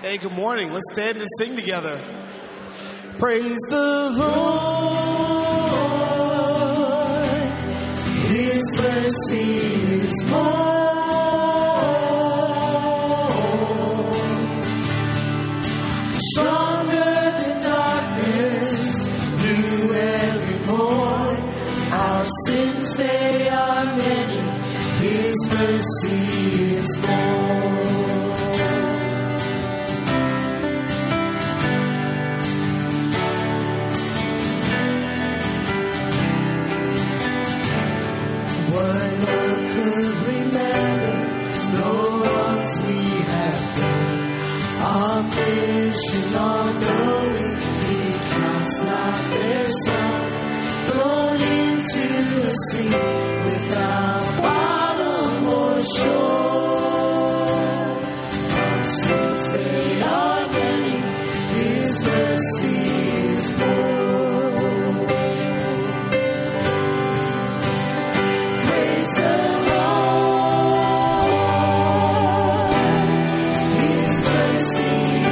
Hey, good morning. Let's stand and sing together. Praise the Lord. His mercy is more. Stronger than darkness, new every morn. Our sins, they are many. His mercy is more. All-knowing, he counts not their song, thrown into a sea without bottom or shore. Our sins, they are many, his mercy is more. Praise the Lord, his mercy.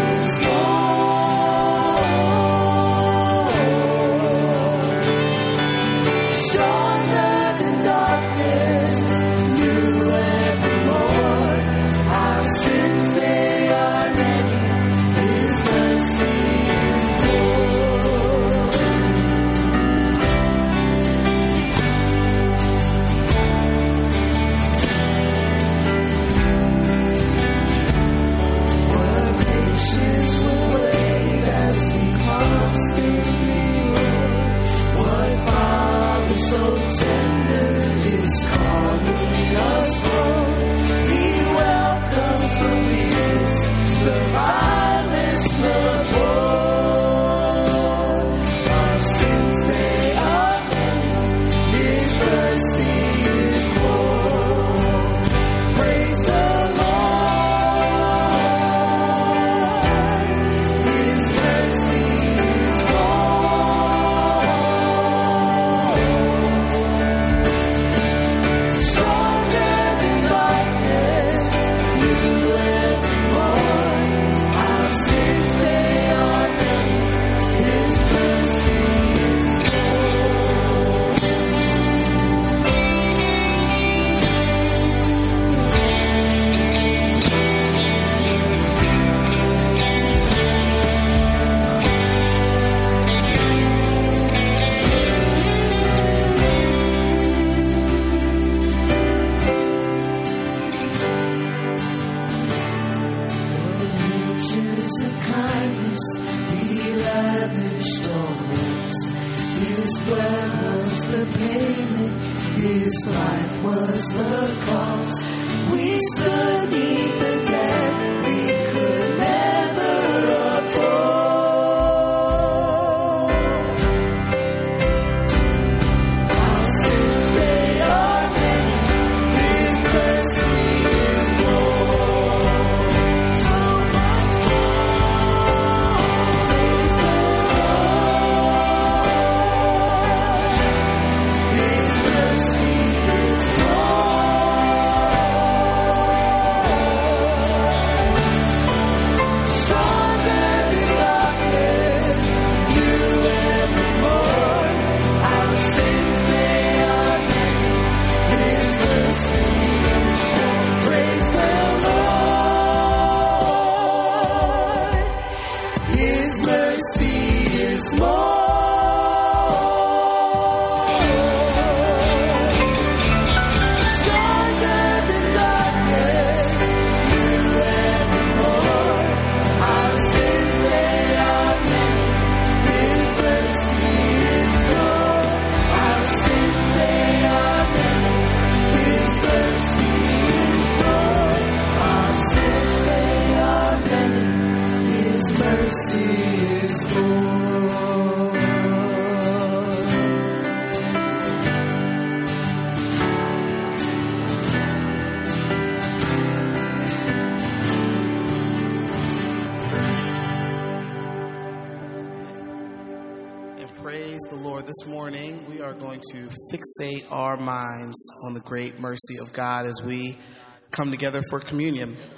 This morning, we are going to fixate our minds on the great mercy of God as we come together for communion.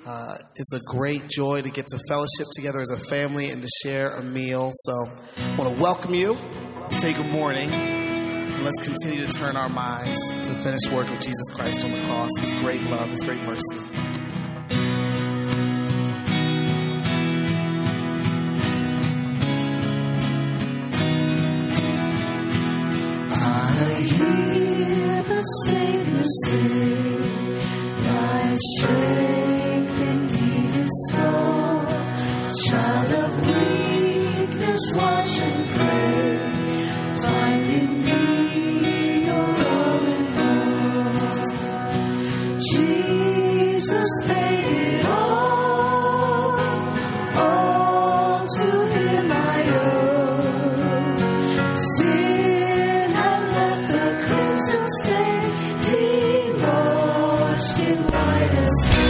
It's a great joy to get to fellowship together as a family and to share a meal. So I want to welcome you, say good morning, and let's continue to turn our minds to the finished work of Jesus Christ on the cross, his great love, his great mercy. I hear the Savior say, thy strength indeed is small. Child of weakness, watch and pray. Find in me your all in all. Jesus paid it all to him I owe. Sin had left a crimson stain, he washed it white as snow.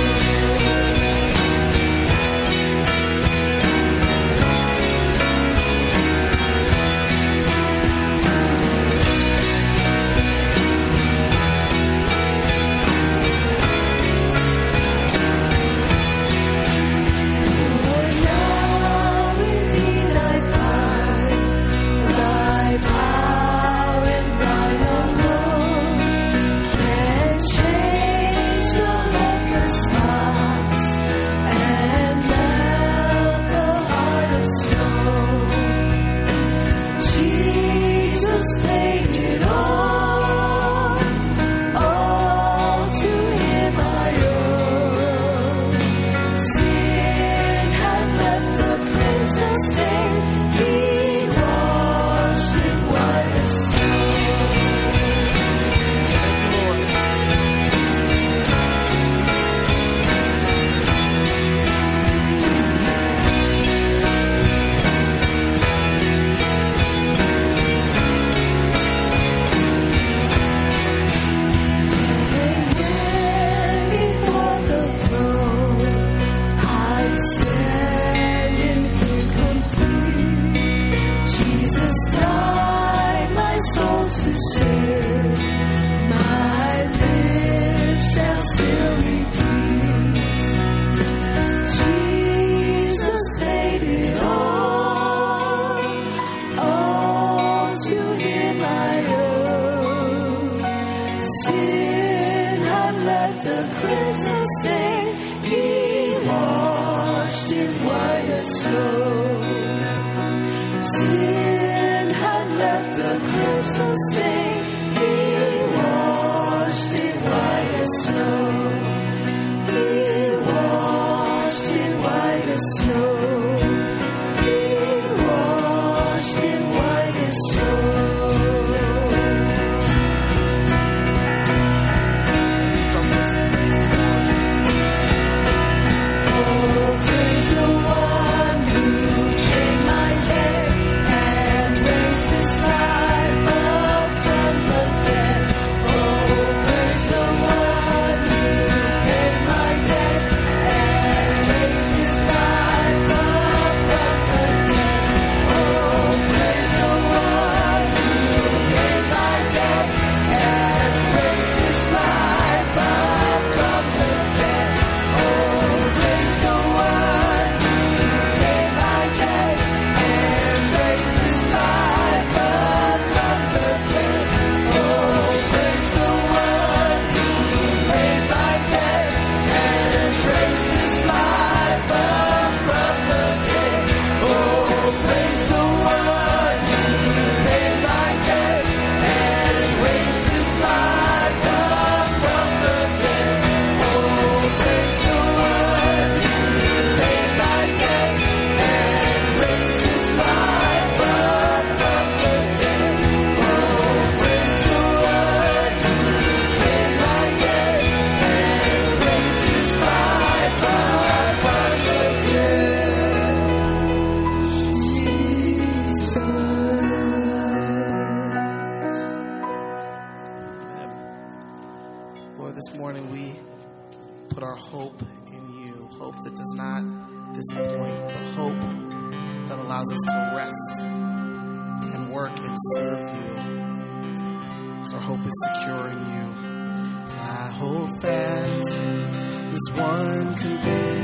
Hold fast, this one conviction.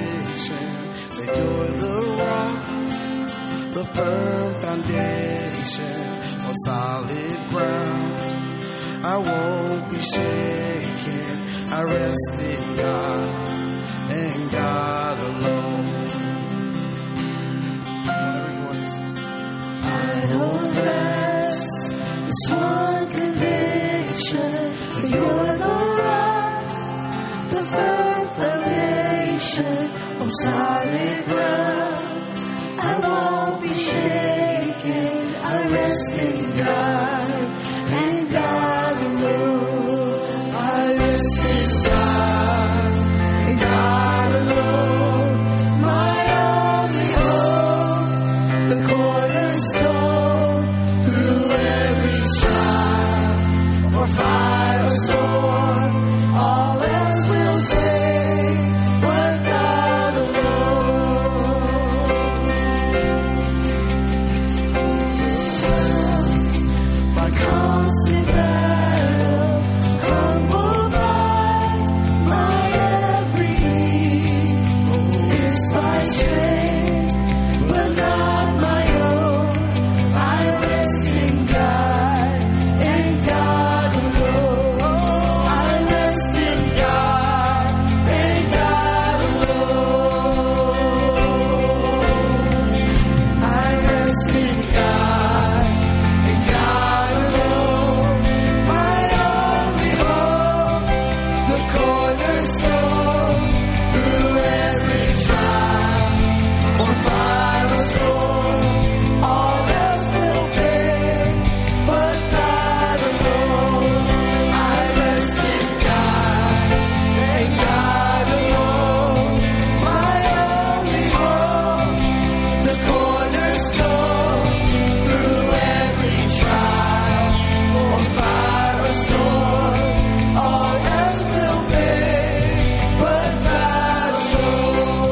You're the rock, the firm foundation on solid ground. I won't be shaken. I rest in God and God alone. I hold fast this one conviction that you're the rock, the firm foundation on solid ground. I won't be shaken. I rest in God and God alone. I rest in God and God alone. My only hope, the cornerstone through every trial or fire or storm. All else will fade, but God alone. My constant battle, humbled by my every need, is by strength, but not my own. I rest in God and God alone. I rest in God and God alone. I rest in God and God alone. My only hope, the cornerstone through every trial or fire or storm. All else will fade, but God alone. I rest in God and God alone. My only hope, the cornerstone through every trial or fire or storm. All else will fade, but God alone.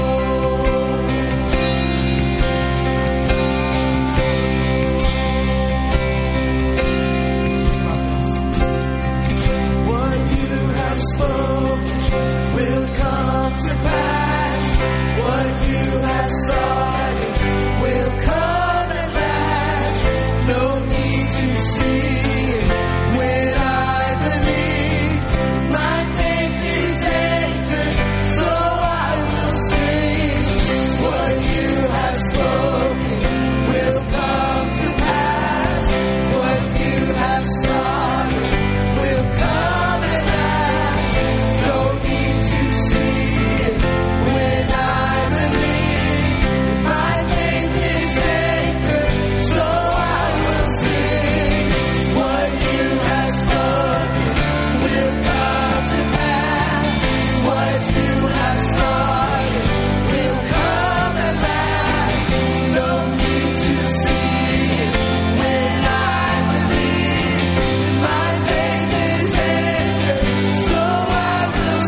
What you have spoken will come to pass. What you have started will come at last. No need to see it when I believe. My faith is anchored, so I will sing. What you have spoken will come to pass. What you have started will come at last. No need to see it when I believe. My faith is anchored, so I will sing. What you have spoken will come to pass. What you have started will come at last. No need to see it when I believe. My faith is anchored, so I will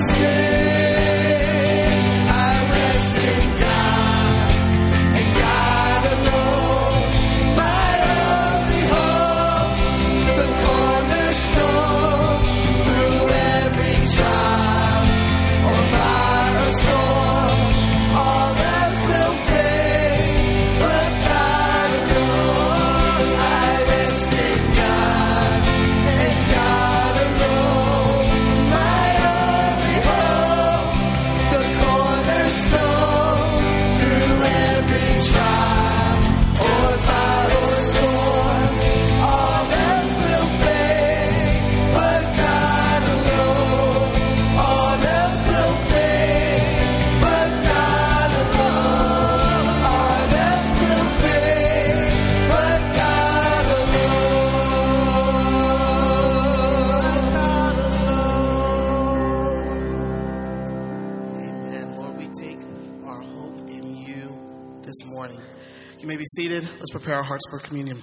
sing. I rest in God and God alone. My only hope, the cornerstone through every trial or fire or storm. All else will fade, but God alone. I rest in God and God alone. My only hope, the cornerstone through every trial or fire or storm. All else will fade, but God alone. All else will fade, but God alone. All else will fade, but God alone. Amen. Lord, we take our hope in you this morning. You may be seated. Let's prepare our hearts for communion.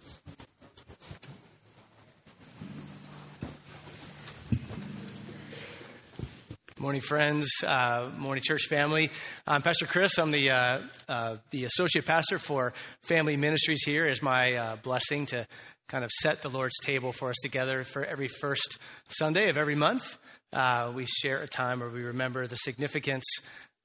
Morning, friends. Morning, church family. I'm Pastor Chris. I'm the associate pastor for family ministries here. It's my blessing to kind of set the Lord's table for us together for every first Sunday of every month. We share a time where we remember the significance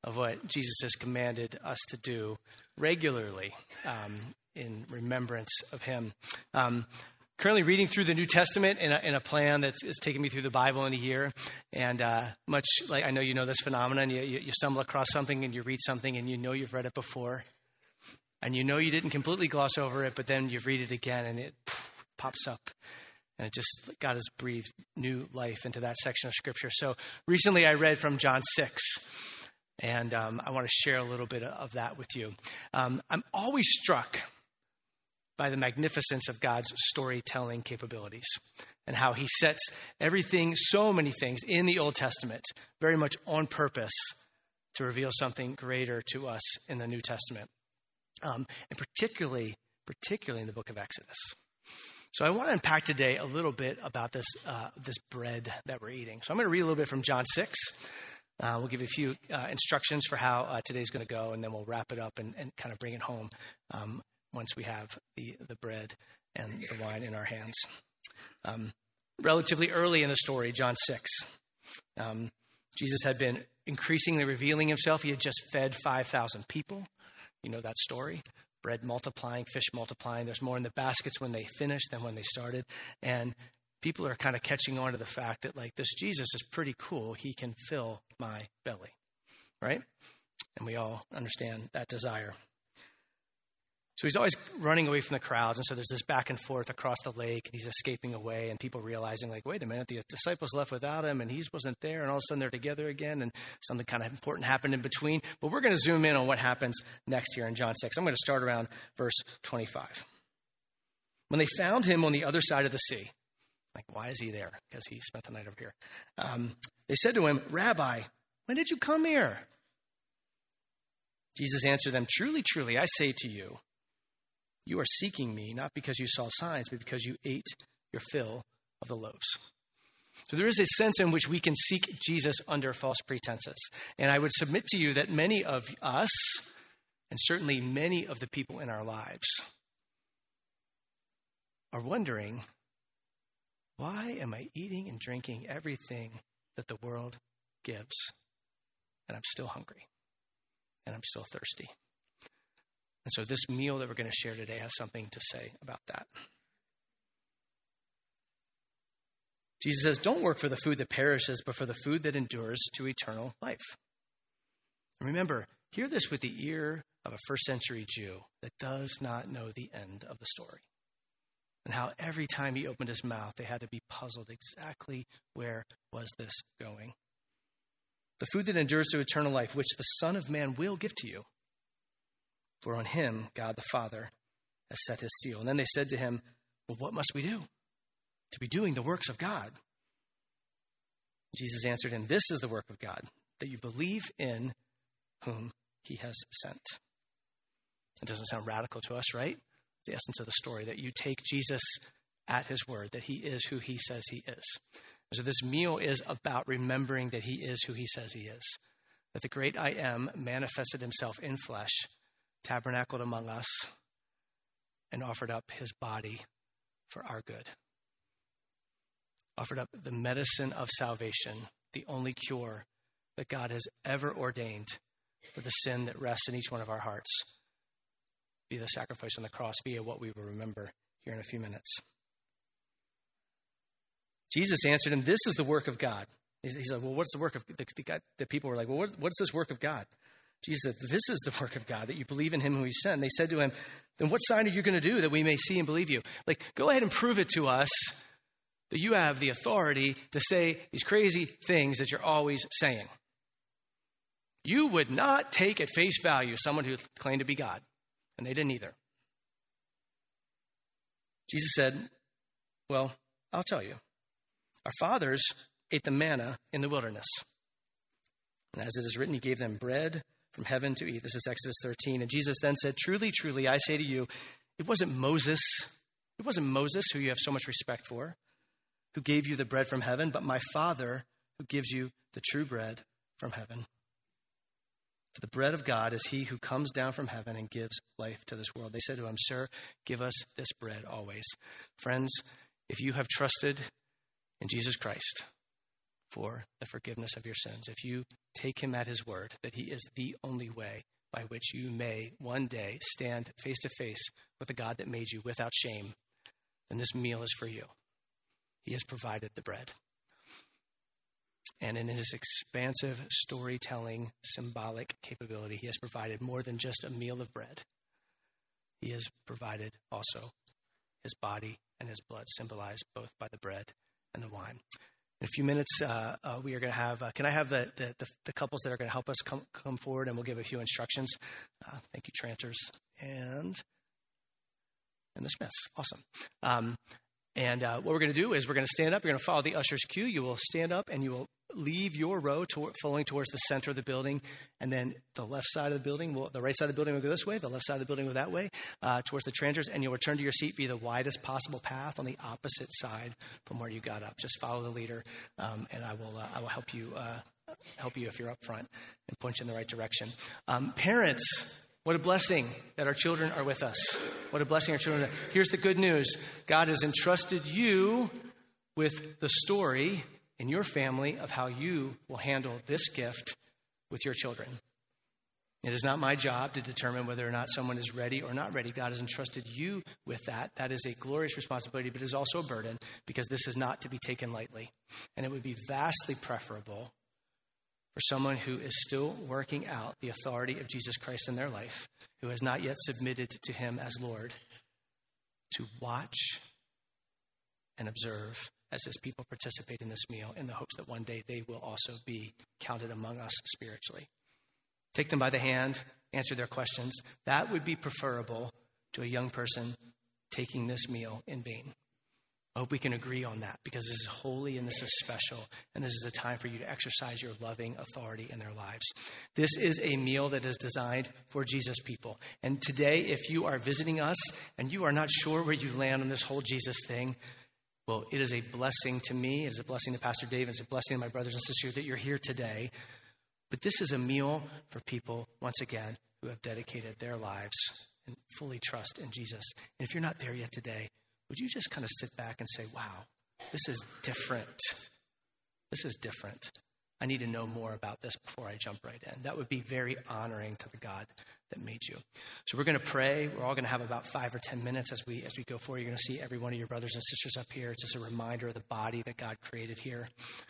of what Jesus has commanded us to do regularly in remembrance of him. Currently reading through the New Testament in a plan that's taking me through the Bible in a year. And much like I know you know this phenomenon, you stumble across something and you read something and you know you've read it before. And you know you didn't completely gloss over it, but then you read it again and it pops up. And God has breathed new life into that section of Scripture. So recently I read from John 6. And I want to share a little bit of that with you. I'm always struck by the magnificence of God's storytelling capabilities and how he sets everything, so many things in the Old Testament, very much on purpose to reveal something greater to us in the New Testament, and particularly in the book of Exodus. So I want to unpack today a little bit about this bread that we're eating. So I'm going to read a little bit from John 6. We'll give you a few instructions for how today's going to go, and then we'll wrap it up and kind of bring it home once we have the bread and the wine in our hands. Relatively early in the story, John 6, Jesus had been increasingly revealing himself. He had just fed 5,000 people. You know that story. Bread multiplying, fish multiplying. There's more in the baskets when they finished than when they started. And people are kind of catching on to the fact that, like, this Jesus is pretty cool. He can fill my belly, right? And we all understand that desire. So he's always running away from the crowds. And so there's this back and forth across the lake. And he's escaping away. And people realizing, like, wait a minute, the disciples left without him. And he wasn't there. And all of a sudden they're together again. And something kind of important happened in between. But we're going to zoom in on what happens next here in John 6. I'm going to start around verse 25. When they found him on the other side of the sea. Like, why is he there? Because he spent the night over here. They said to him, Rabbi, when did you come here? Jesus answered them, truly, truly, I say to you, you are seeking me, not because you saw signs, but because you ate your fill of the loaves. So there is a sense in which we can seek Jesus under false pretenses. And I would submit to you that many of us, and certainly many of the people in our lives, are wondering, why am I eating and drinking everything that the world gives? And I'm still hungry. And I'm still thirsty. And so this meal that we're going to share today has something to say about that. Jesus says, don't work for the food that perishes, but for the food that endures to eternal life. And remember, hear this with the ear of a first century Jew that does not know the end of the story. And how every time he opened his mouth, they had to be puzzled exactly where was this going. The food that endures to eternal life, which the Son of Man will give to you. For on him, God the Father has set his seal. And then they said to him, well, what must we do to be doing the works of God? Jesus answered him, this is the work of God, that you believe in whom he has sent. It doesn't sound radical to us, right? It's the essence of the story, that you take Jesus at his word, that he is who he says he is. So this meal is about remembering that he is who he says he is, that the great I am manifested himself in flesh, tabernacled among us, and offered up his body for our good. Offered up the medicine of salvation, the only cure that God has ever ordained for the sin that rests in each one of our hearts, via the sacrifice on the cross, via what we will remember here in a few minutes. Jesus answered him, this is the work of God. He's like, well, what's the work of the people were like, well, what's this work of God? Jesus said, this is the work of God, that you believe in him who he sent. And they said to him, then what sign are you going to do that we may see and believe you? Like, go ahead and prove it to us that you have the authority to say these crazy things that you're always saying. You would not take at face value someone who claimed to be God. And they didn't either. Jesus said, well, I'll tell you. Our fathers ate the manna in the wilderness. And as it is written, he gave them bread from heaven to eat. This is Exodus 13. And Jesus then said, truly, truly, I say to you, it wasn't Moses who you have so much respect for, who gave you the bread from heaven, but my Father who gives you the true bread from heaven. For the bread of God is he who comes down from heaven and gives life to this world. They said to him, sir, give us this bread always. Friends, if you have trusted in Jesus Christ, for the forgiveness of your sins, if you take him at his word that he is the only way by which you may one day stand face to face with the God that made you without shame, then this meal is for you. He has provided the bread. And in his expansive storytelling, symbolic capability, he has provided more than just a meal of bread. He has provided also his body and his blood, symbolized both by the bread and the wine. In a few minutes, we are going to have, can I have the couples that are going to help us come forward, and we'll give a few instructions. Thank you, Tranters and the Smiths. Awesome. And what we're going to do is we're going to stand up. You're going to follow the usher's cue. You will stand up and you will leave your row flowing towards the center of the building. And then the left side of the building, the right side of the building will go this way. The left side of the building will go that way towards the Tranters. And you'll return to your seat via the widest possible path on the opposite side from where you got up. Just follow the leader, and I will help you if you're up front and point you in the right direction. Parents, what a blessing that our children are with us. What a blessing our children are. Here's the good news. God has entrusted you with the story in your family of how you will handle this gift with your children. It is not my job to determine whether or not someone is ready or not ready. God has entrusted you with that. That is a glorious responsibility, but it is also a burden because this is not to be taken lightly. And it would be vastly preferable for someone who is still working out the authority of Jesus Christ in their life, who has not yet submitted to him as Lord, to watch and observe as his people participate in this meal in the hopes that one day they will also be counted among us spiritually. Take them by the hand, answer their questions. That would be preferable to a young person taking this meal in vain. I hope we can agree on that because this is holy and this is special, and this is a time for you to exercise your loving authority in their lives. This is a meal that is designed for Jesus people. And today, if you are visiting us and you are not sure where you land on this whole Jesus thing, well, it is a blessing to me. It is a blessing to Pastor Dave. It's a blessing to my brothers and sisters that you're here today. But this is a meal for people, once again, who have dedicated their lives and fully trust in Jesus. And if you're not there yet today, would you just kind of sit back and say, wow, this is different. This is different. I need to know more about this before I jump right in. That would be very honoring to the God that made you. So we're going to pray. We're all going to have about 5 or 10 minutes as we go forward. You're going to see every one of your brothers and sisters up here. It's just a reminder of the body that God created here.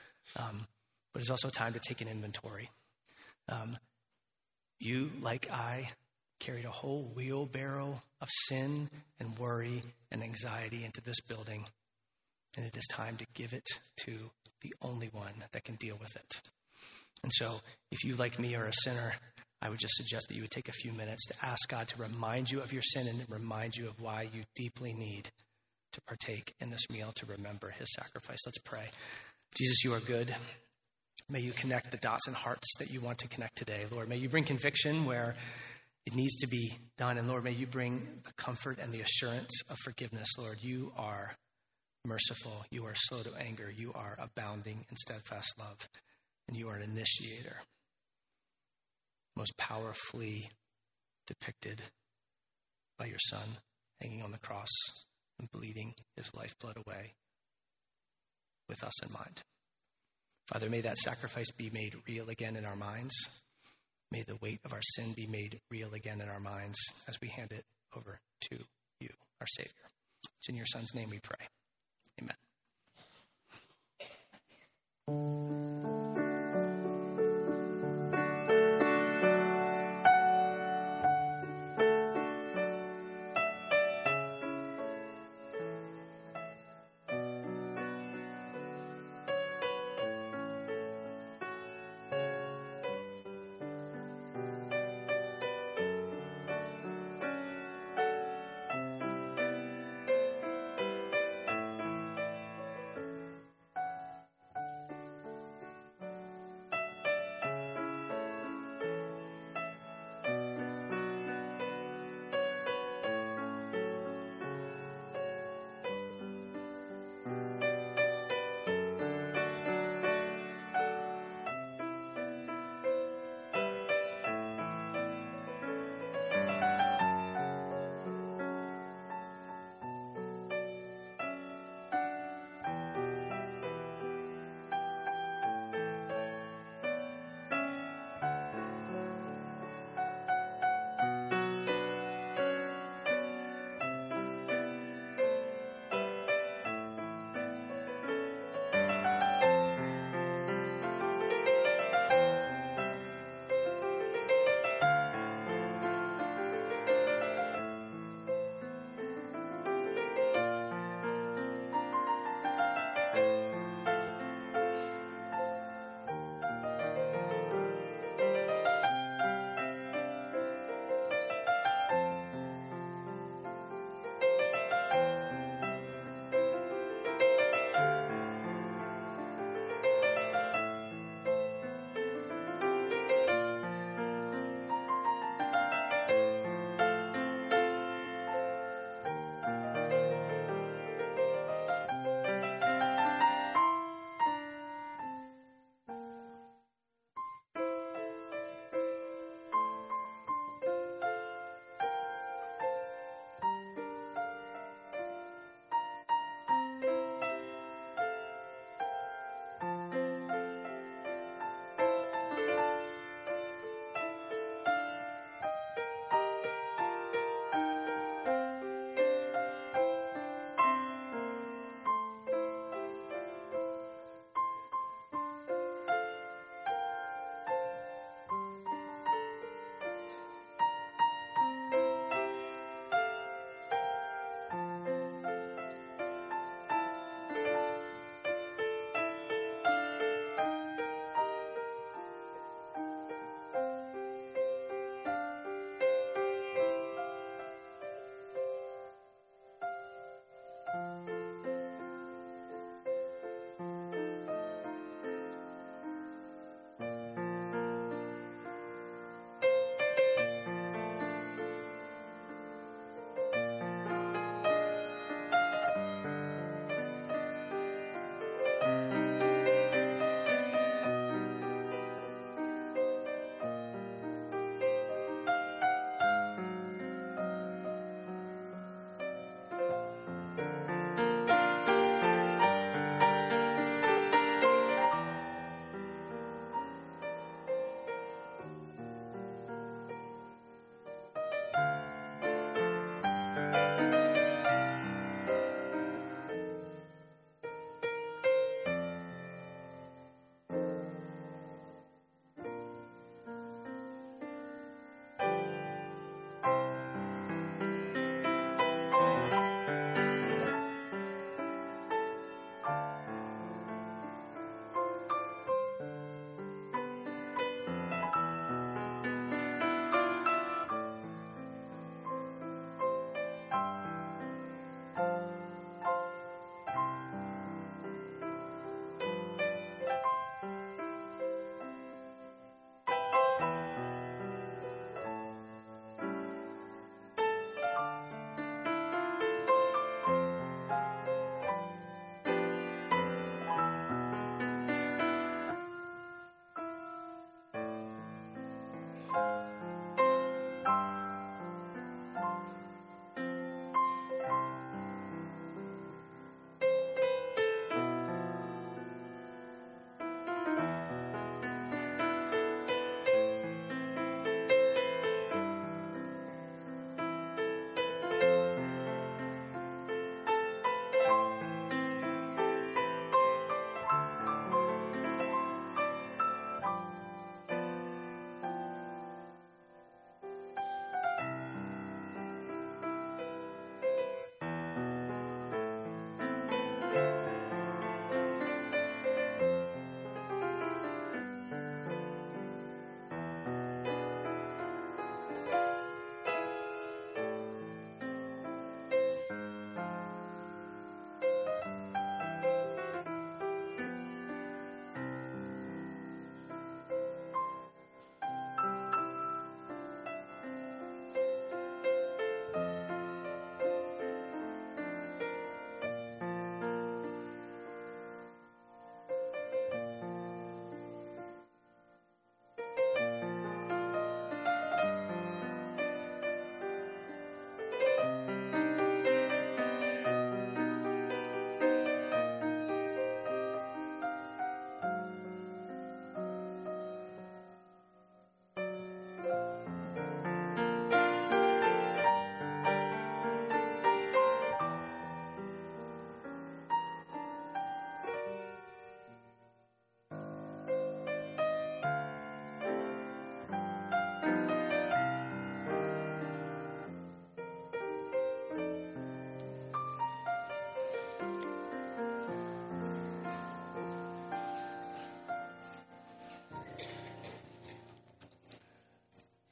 But it's also time to take an inventory. You, like I, carried a whole wheelbarrow of sin and worry and anxiety into this building. And it is time to give it to the only one that can deal with it. And so if you, like me, are a sinner, I would just suggest that you would take a few minutes to ask God to remind you of your sin and remind you of why you deeply need to partake in this meal to remember his sacrifice. Let's pray. Jesus, you are good. May you connect the dots and hearts that you want to connect today. Lord, may you bring conviction where it needs to be done. And Lord, may you bring the comfort and the assurance of forgiveness. Lord, you are merciful. You are slow to anger. You are abounding in steadfast love. And you are an initiator, most powerfully depicted by your Son hanging on the cross and bleeding his lifeblood away with us in mind. Father, may that sacrifice be made real again in our minds. May the weight of our sin be made real again in our minds as we hand it over to you, our Savior. It's in your Son's name we pray. Amen.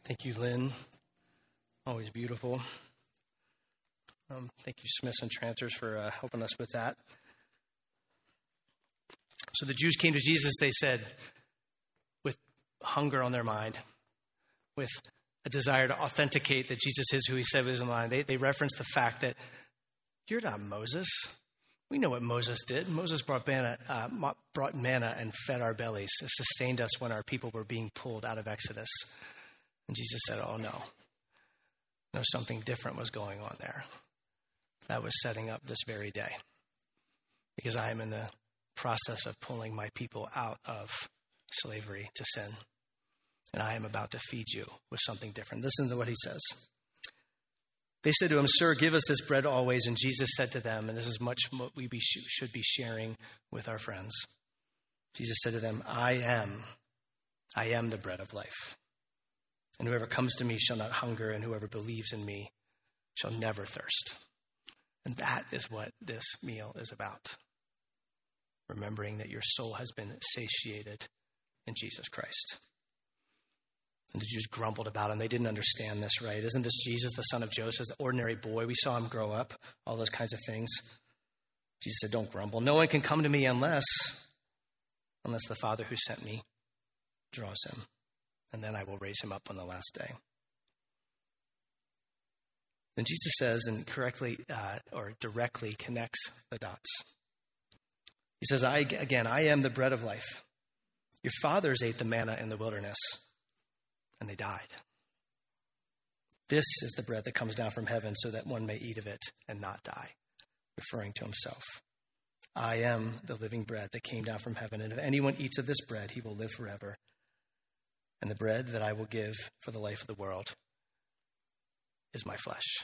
Thank you, Lynn. Always beautiful. Thank you, Smiths and Transfers, for helping us with that. So the Jews came to Jesus, they said, with hunger on their mind, with a desire to authenticate that Jesus is who he said was in line. They referenced the fact that you're not Moses. We know what Moses did. Moses brought manna and fed our bellies. It sustained us when our people were being pulled out of Exodus. And Jesus said, oh, no. No, something different was going on there. That was setting up this very day. Because I am in the process of pulling my people out of slavery to sin. And I am about to feed you with something different. Listen to what he says. They said to him, Sir, give us this bread always. And Jesus said to them, and this is much what we should be sharing with our friends. Jesus said to them, I am the bread of life. And whoever comes to me shall not hunger, and whoever believes in me shall never thirst. And that is what this meal is about. Remembering that your soul has been satiated in Jesus Christ. And the Jews grumbled about him. They didn't understand this, right? Isn't this Jesus, the son of Joseph, the ordinary boy? We saw him grow up, all those kinds of things. Jesus said, don't grumble. No one can come to me unless the Father who sent me draws him. And then I will raise him up on the last day. Then Jesus says, and directly connects the dots. He says, I am the bread of life. Your fathers ate the manna in the wilderness, and they died. This is the bread that comes down from heaven so that one may eat of it and not die, referring to himself. I am the living bread that came down from heaven, and if anyone eats of this bread, he will live forever. And the bread that I will give for the life of the world is my flesh.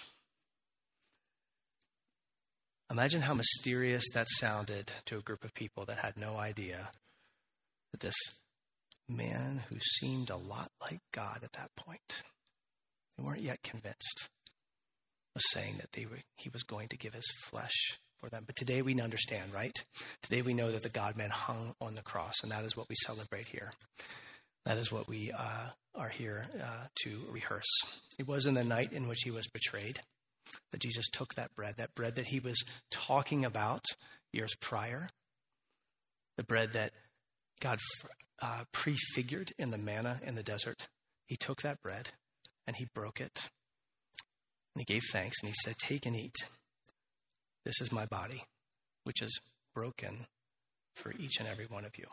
Imagine how mysterious that sounded to a group of people that had no idea that this man who seemed a lot like God at that point, they weren't yet convinced, was saying that he was going to give his flesh for them. But today we understand, right? Today we know that the God-man hung on the cross, and that is what we celebrate here. That is what we are here to rehearse. It was in the night in which he was betrayed that Jesus took that bread that he was talking about years prior, the bread that God prefigured in the manna in the desert. He took that bread and he broke it. And he gave thanks and he said, take and eat. This is my body, which is broken for each and every one of you.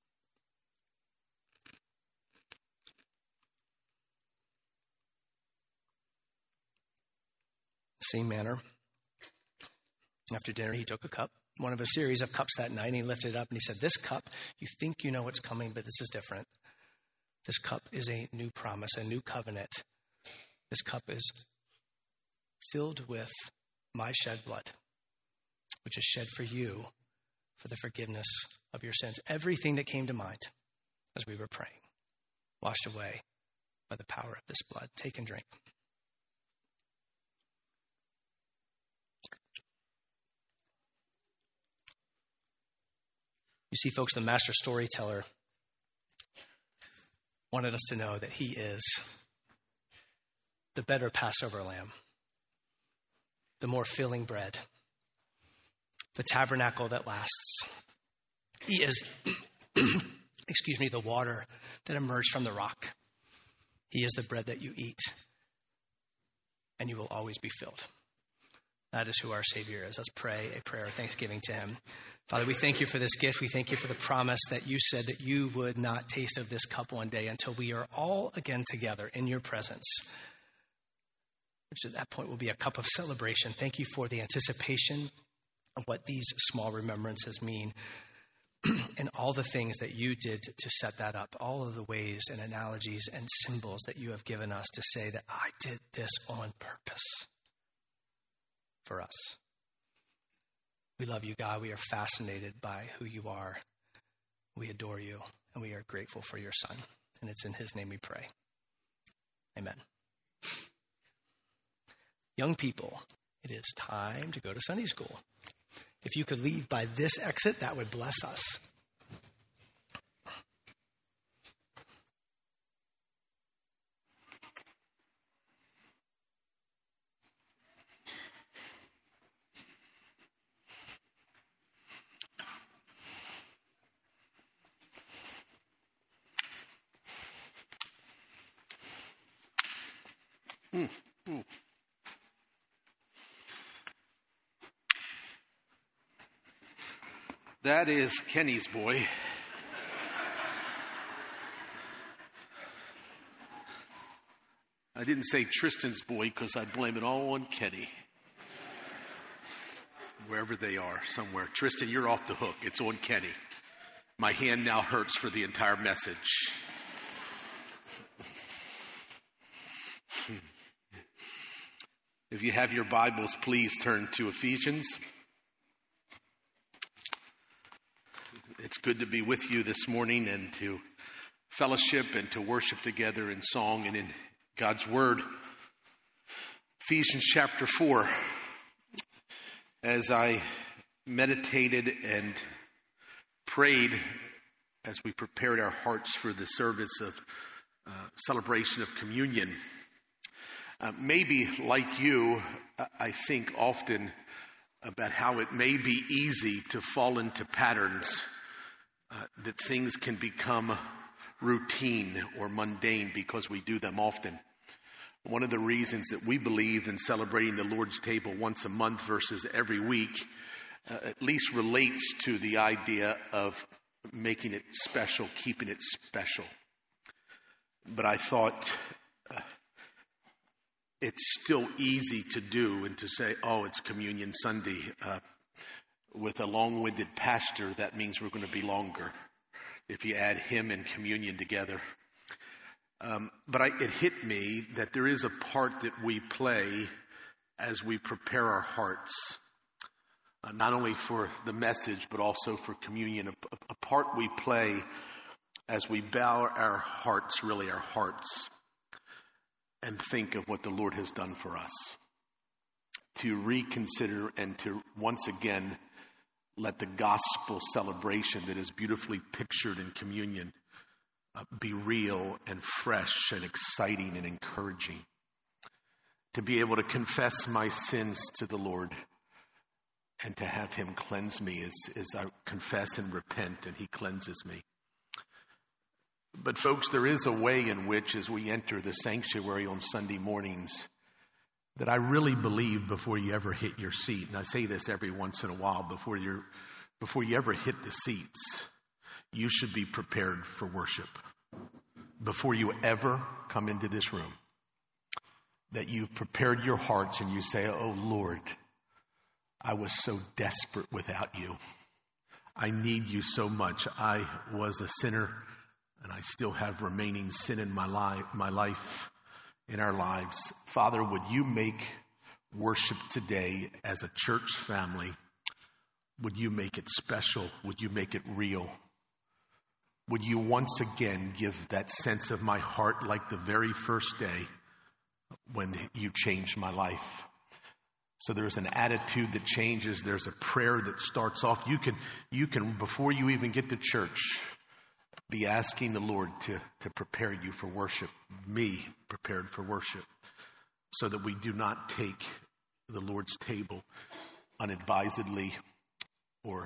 Same manner. After dinner, he took a cup, one of a series of cups that night, and he lifted it up and he said, this cup, you think you know what's coming, but this is different. This cup is a new promise, a new covenant. This cup is filled with my shed blood, which is shed for you for the forgiveness of your sins. Everything that came to mind as we were praying, washed away by the power of this blood. Take and drink. You see, folks, the master storyteller wanted us to know that he is the better Passover lamb, the more filling bread, the tabernacle that lasts. He is, the water that emerged from the rock. He is the bread that you eat, and you will always be filled. That is who our Savior is. Let's pray a prayer of thanksgiving to him. Father, we thank you for this gift. We thank you for the promise that you said that you would not taste of this cup one day until we are all again together in your presence, which at that point will be a cup of celebration. Thank you for the anticipation of what these small remembrances mean and all the things that you did to set that up, all of the ways and analogies and symbols that you have given us to say that I did this on purpose for us. We love you, God. We are fascinated by who you are. We adore you, and we are grateful for your Son. And it's in his name we pray. Amen. Young people, it is time to go to Sunday school. If you could leave by this exit, that would bless us. That is Kenny's boy. I didn't say Tristan's boy because I blame it all on Kenny. Wherever they are, somewhere. Tristan, you're off the hook. It's on Kenny. My hand now hurts for the entire message. If you have your Bibles, please turn to Ephesians. It's good to be with you this morning and to fellowship and to worship together in song and in God's Word. Ephesians chapter 4. As I meditated and prayed as we prepared our hearts for the service of celebration of communion, maybe like you, I think often about how it may be easy to fall into patterns, that things can become routine or mundane because we do them often. One of the reasons that we believe in celebrating the Lord's table once a month versus every week at least relates to the idea of making it special, keeping it special. But I thought it's still easy to do and to say, oh, it's Communion Sunday. With a long-winded pastor, that means we're going to be longer if you add him and communion together. But it hit me that there is a part that we play as we prepare our hearts, not only for the message, but also for communion. A part we play as we bow our hearts, and think of what the Lord has done for us. To reconsider and to once again let the gospel celebration that is beautifully pictured in communion be real and fresh and exciting and encouraging. To be able to confess my sins to the Lord and to have him cleanse me as I confess and repent and he cleanses me. But folks, there is a way in which as we enter the sanctuary on Sunday mornings that I really believe before you ever hit your seat, and I say this every once in a while, before you ever hit the seats, you should be prepared for worship. Before you ever come into this room, that you've prepared your hearts and you say, oh Lord, I was so desperate without you. I need you so much. I was a sinner and I still have remaining sin in my life, in our lives. Father, would you make worship today as a church family? Would you make it special? Would you make it real? Would you once again give that sense of my heart like the very first day when you changed my life? So there's an attitude that changes. There's a prayer that starts off. You can before you even get to church, be asking the Lord to prepare you for worship, me prepared for worship, so that we do not take the Lord's table unadvisedly or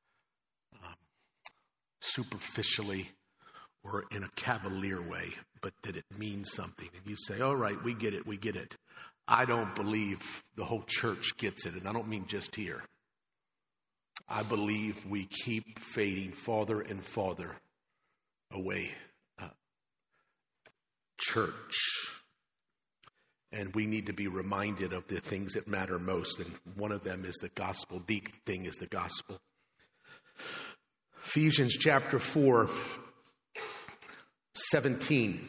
superficially or in a cavalier way, but that it means something. And you say, all right, we get it. I don't believe the whole church gets it, and I don't mean just here. I believe we keep fading farther and farther away. Church. And we need to be reminded of the things that matter most, and one of them is the gospel. The thing is the gospel. Ephesians chapter 4, 17.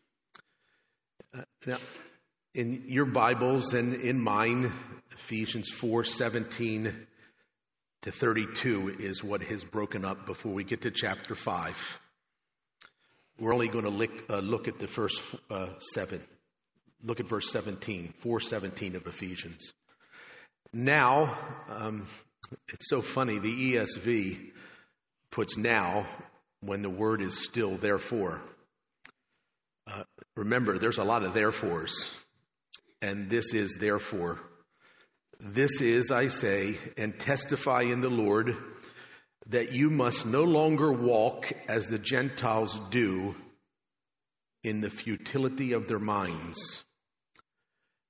Now, in your Bibles and in mine, Ephesians 4, 17 to 32 is what is broken up before we get to chapter 5. We're only going to look at the first 7. Look at verse 17, 4:17 of Ephesians. Now, it's so funny, the ESV puts now when the word is still therefore. Remember, there's a lot of therefores, and this is therefore. This is, I say, and testify in the Lord, that you must no longer walk as the Gentiles do in the futility of their minds,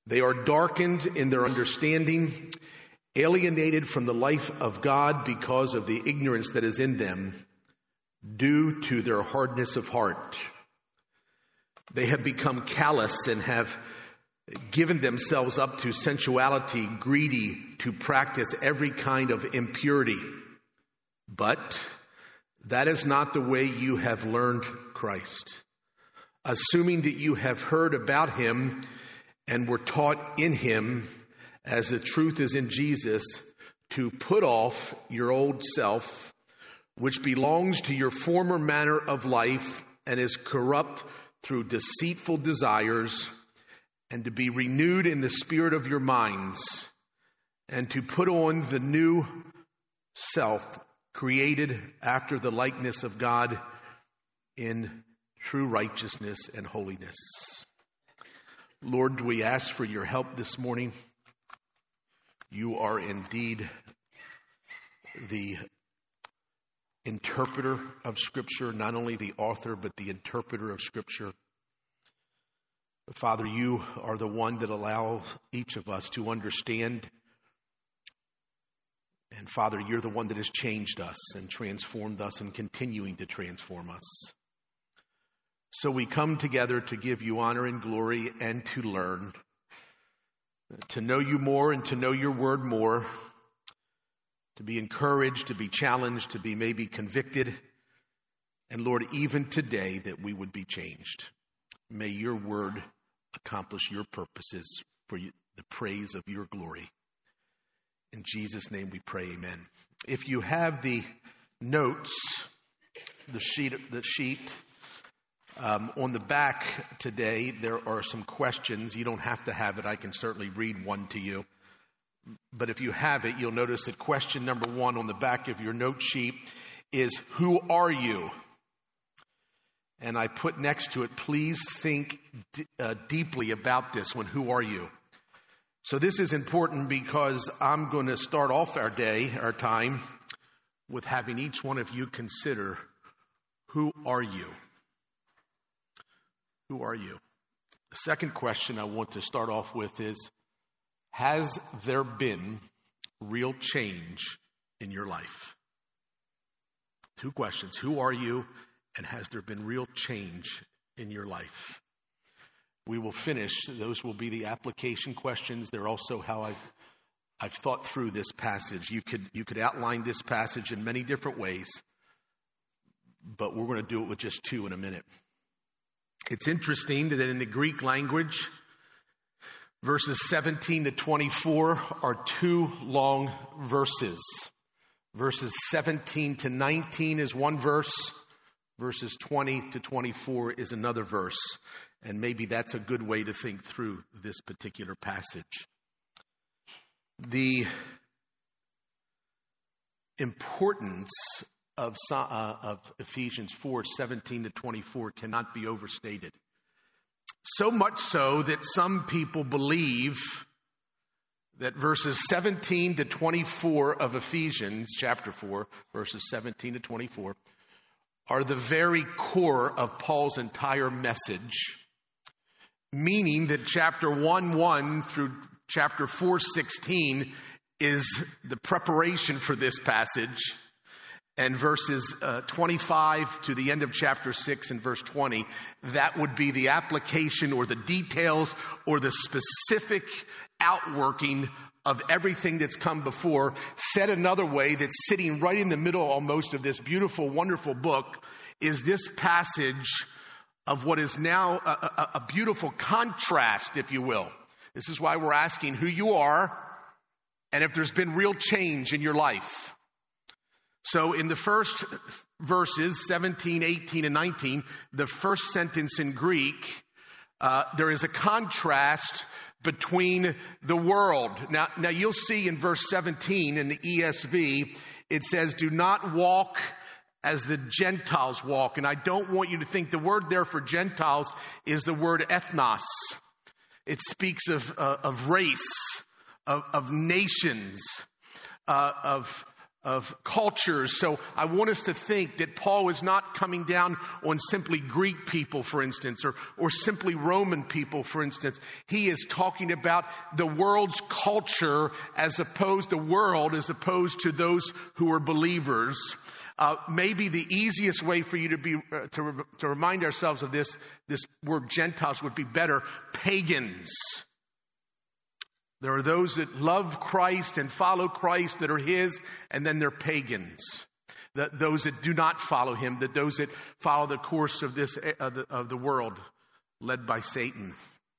They are darkened in their understanding, alienated from the life of God because of the ignorance that is in them, due to their hardness of heart. They have become callous and have given themselves up to sensuality, greedy to practice every kind of impurity. But that is not the way you have learned Christ. Assuming that you have heard about him and were taught in him, as the truth is in Jesus, to put off your old self, which belongs to your former manner of life and is corrupt through deceitful desires, and to be renewed in the spirit of your minds, and to put on the new self, created after the likeness of God in true righteousness and holiness. Lord, we ask for your help this morning. You are indeed the interpreter of Scripture, not only the author, but the interpreter of Scripture. Father, you are the one that allows each of us to understand. And Father, you're the one that has changed us and transformed us and continuing to transform us. So we come together to give you honor and glory and to learn, to know you more and to know your word more, to be encouraged, to be challenged, to be maybe convicted. And Lord, even today that we would be changed. May your word accomplish your purposes for the praise of your glory. In Jesus' name we pray, amen. If you have the notes, the sheet, on the back today, there are some questions. You don't have to have it. I can certainly read one to you. But if you have it, you'll notice that question number 1 on the back of your note sheet is, who are you? And I put next to it, please think deeply about this one. Who are you? So this is important because I'm going to start off our time, with having each one of you consider, who are you? Who are you? The second question I want to start off with is, has there been real change in your life? 2 questions. Who are you? And has there been real change in your life? We will finish. Those will be the application questions. They're also how I've thought through this passage. You could outline this passage in many different ways, but we're going to do it with just 2 in a minute. It's interesting that in the Greek language, verses 17 to 24 are 2 long verses. Verses 17 to 19 is one verse. Verses 20 to 24 is another verse. And maybe that's a good way to think through this particular passage. The importance of Ephesians 4, 17 to 24 cannot be overstated. So much so that some people believe that verses 17 to 24 of Ephesians chapter 4, verses 17 to 24, are the very core of Paul's entire message, meaning that chapter 1:1 through chapter 4:16 is the preparation for this passage, and verses 25 to the end of chapter 6 and verse 20, that would be the application or the details or the specific outworking of everything that's come before. Said another way, that's sitting right in the middle almost of this beautiful, wonderful book, is this passage of what is now a beautiful contrast, if you will. This is why we're asking who you are and if there's been real change in your life. So in the first verses, 17, 18, and 19, the first sentence in Greek, there is a contrast between the world. Now you'll see in verse 17 in the ESV, it says, do not walk as the Gentiles walk. And I don't want you to think the word there for Gentiles is the word ethnos. It speaks of race, of nations, of cultures. So I want us to think that Paul is not coming down on simply Greek people, for instance, or simply Roman people, for instance. He is talking about the world's culture as opposed to those who are believers. Maybe the easiest way for you to remind ourselves of this word Gentiles would be better, pagans. There are those that love Christ and follow Christ that are his, and then they're pagans. Those that do not follow him, those that follow the course of the world, led by Satan.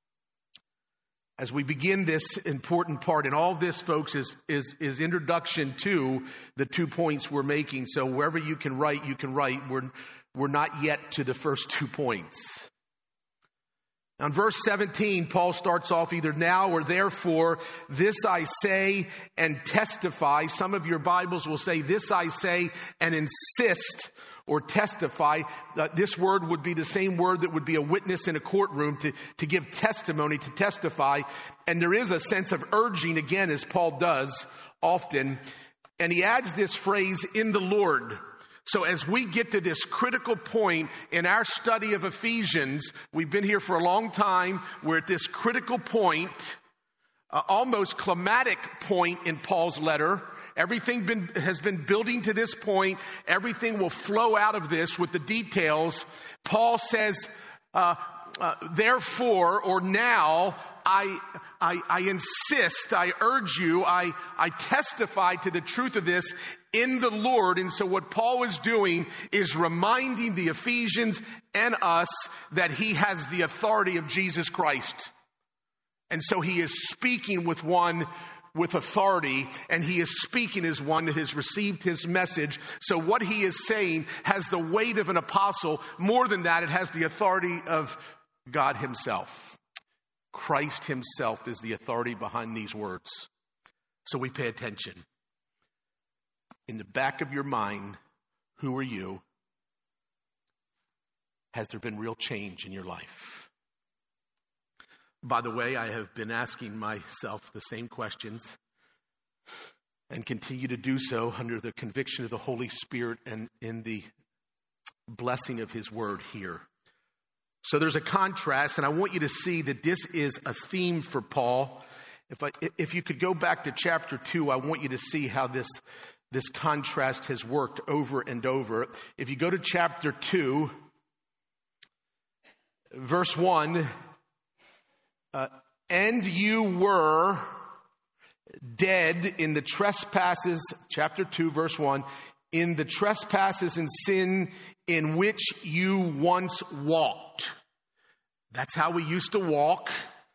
As we begin this important part, and all this, folks, is introduction to the 2 points we're making. So wherever you can write, you can write. We're not yet to the first 2 points. Now, in verse 17, Paul starts off either now or therefore, this I say and testify. Some of your Bibles will say, this I say and insist or testify. This word would be the same word that would be a witness in a courtroom to give testimony, to testify. And there is a sense of urging, again, as Paul does often. And he adds this phrase, in the Lord. So as we get to this critical point in our study of Ephesians, we've been here for a long time, we're at this critical point, almost climatic point in Paul's letter. Everything has been building to this point. Everything will flow out of this with the details. Paul says, therefore, or now, I insist, I urge you, I testify to the truth of this in the Lord. And so what Paul is doing is reminding the Ephesians and us that he has the authority of Jesus Christ. And so he is speaking with one with authority, and he is speaking as one that has received his message. So what he is saying has the weight of an apostle. More than that, it has the authority of God himself. Christ himself is the authority behind these words. So we pay attention. In the back of your mind, who are you? Has there been real change in your life? By the way, I have been asking myself the same questions and continue to do so under the conviction of the Holy Spirit and in the blessing of his word here. So there's a contrast, and I want you to see that this is a theme for Paul. If you could go back to chapter 2, I want you to see how this contrast has worked over and over. If you go to chapter 2, verse 1, and you were dead in the trespasses, chapter 2, verse 1, in the trespasses and sin in which you once walked. That's how we used to walk.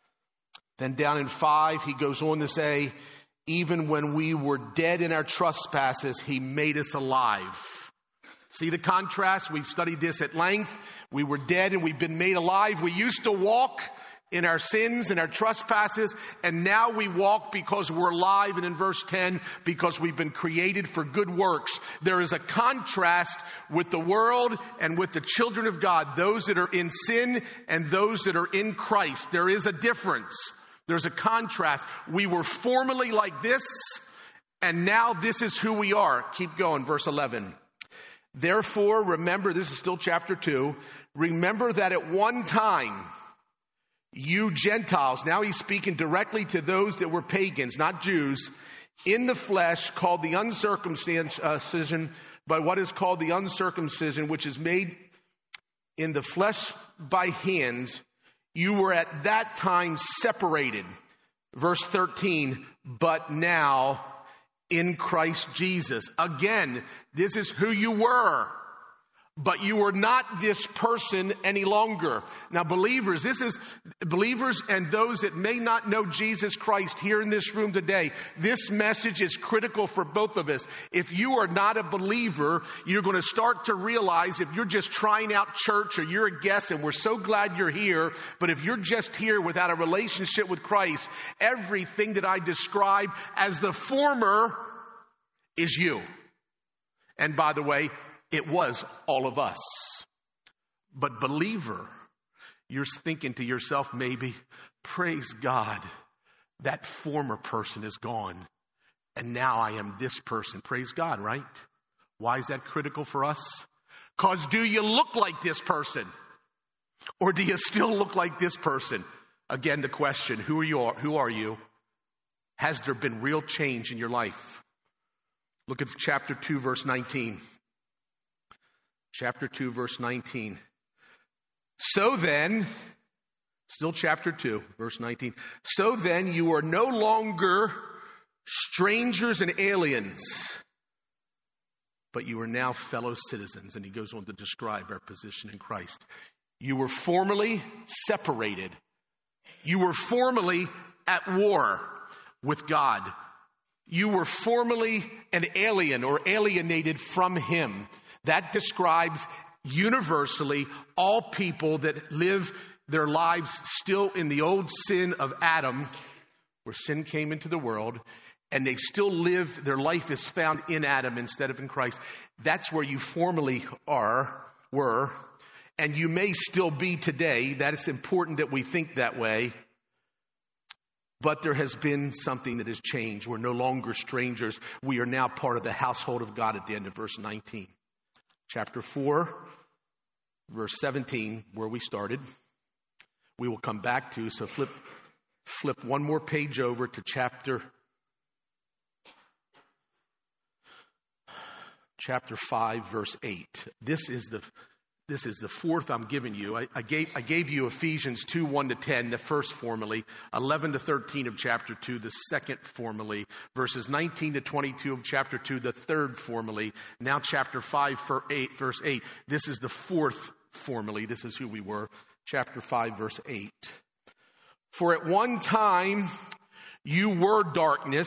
Then down in 5, he goes on to say, even when we were dead in our trespasses, he made us alive. See the contrast? We've studied this at length. We were dead and we've been made alive. We used to walk in our sins and our trespasses, and now we walk because we're alive. And in verse 10, because we've been created for good works. There is a contrast with the world and with the children of God, those that are in sin and those that are in Christ. There is a difference. There's a contrast. We were formerly like this, and now this is who we are. Keep going, verse 11. Therefore, remember, this is still chapter 2, remember that at one time, you Gentiles, now he's speaking directly to those that were pagans, not Jews, in the flesh, called the uncircumcision, by what is called the uncircumcision, which is made in the flesh by hands, you were at that time separated. Verse 13, but now in Christ Jesus. Again, this is who you were. But you are not this person any longer. Now, believers, this is believers and those that may not know Jesus Christ here in this room today. This message is critical for both of us. If you are not a believer, you're going to start to realize if you're just trying out church or you're a guest, and we're so glad you're here, but if you're just here without a relationship with Christ, everything that I describe as the former is you. And by the way, it was all of us. But believer, you're thinking to yourself maybe, praise God, that former person is gone And now I am this person. Praise God, right? Why is that critical for us? Because do you look like this person? Or do you still look like this person? Again, the question, who are you? Has there been real change in your life? Look at chapter 2, verse 19. Chapter 2, verse 19. So then, still chapter 2, verse 19. So then you are no longer strangers and aliens, but you are now fellow citizens. And he goes on to describe our position in Christ. You were formerly separated. You were formerly at war with God. You were formerly an alien or alienated from him. That describes universally all people that live their lives still in the old sin of Adam, where sin came into the world, and they still live, their life is found in Adam instead of in Christ. That's where you formerly were, and you may still be today. That is important that we think that way. But there has been something that has changed. We're no longer strangers. We are now part of the household of God at the end of verse 19. Chapter 4, verse 17, where we started, we will come back to. So flip one more page over to chapter 5, verse 8. This is the fourth I'm giving you. I gave you Ephesians 2, 1 to 10, the first formally, 11 to 13 of chapter 2, the second formally, verses 19 to 22 of chapter 2, the third formally, now chapter 5, verse 8. This is the fourth formally. This is who we were, chapter 5, verse 8. For at one time you were darkness,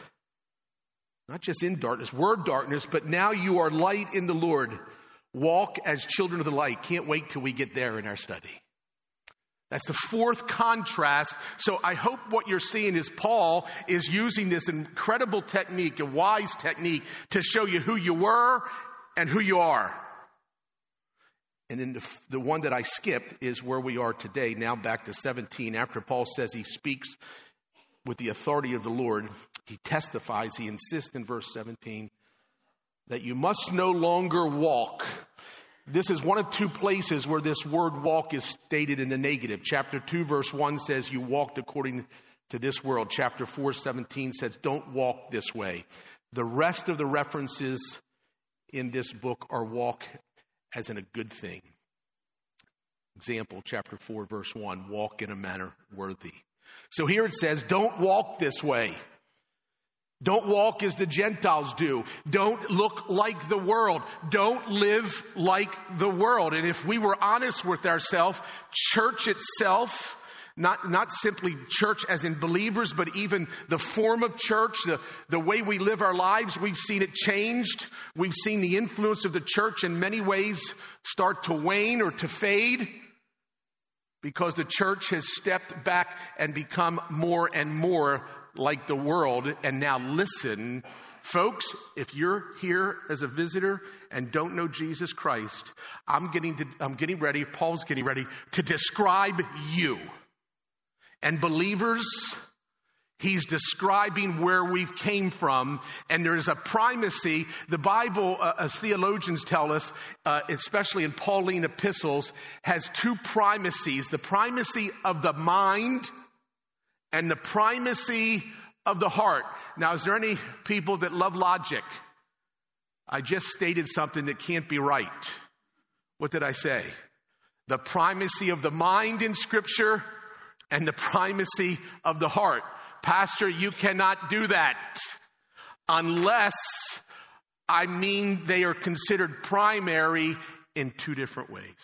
not just in darkness, were darkness, but now you are light in the Lord. Walk as children of the light. Can't wait till we get there in our study. That's the fourth contrast. So I hope what you're seeing is Paul is using this incredible technique, a wise technique, to show you who you were and who you are. And then the one that I skipped is where we are today, now back to 17. After Paul says he speaks with the authority of the Lord, he testifies, he insists in verse 17, that you must no longer walk. This is one of two places where this word walk is stated in the negative. Chapter 2, verse 1 says you walked according to this world. Chapter 4, 17 says don't walk this way. The rest of the references in this book are walk as in a good thing. Example, chapter 4, verse 1, walk in a manner worthy. So here it says, don't walk this way. Don't walk as the Gentiles do. Don't look like the world. Don't live like the world. And if we were honest with ourselves, church itself, not simply church as in believers, but even the form of church, the way we live our lives, we've seen it changed. We've seen the influence of the church in many ways start to wane or to fade, because the church has stepped back and become more and more like the world. And now listen, folks, if you're here as a visitor and don't know Jesus Christ, I'm getting ready, Paul's getting ready to describe you. And believers, he's describing where we've came from, and there is a primacy. The Bible, as theologians tell us, especially in Pauline epistles, has two primacies. The primacy of the mind and the primacy of the heart. Now, is there any people that love logic? I just stated something that can't be right. What did I say? The primacy of the mind in Scripture and the primacy of the heart. Pastor, you cannot do that unless, they are considered primary in two different ways.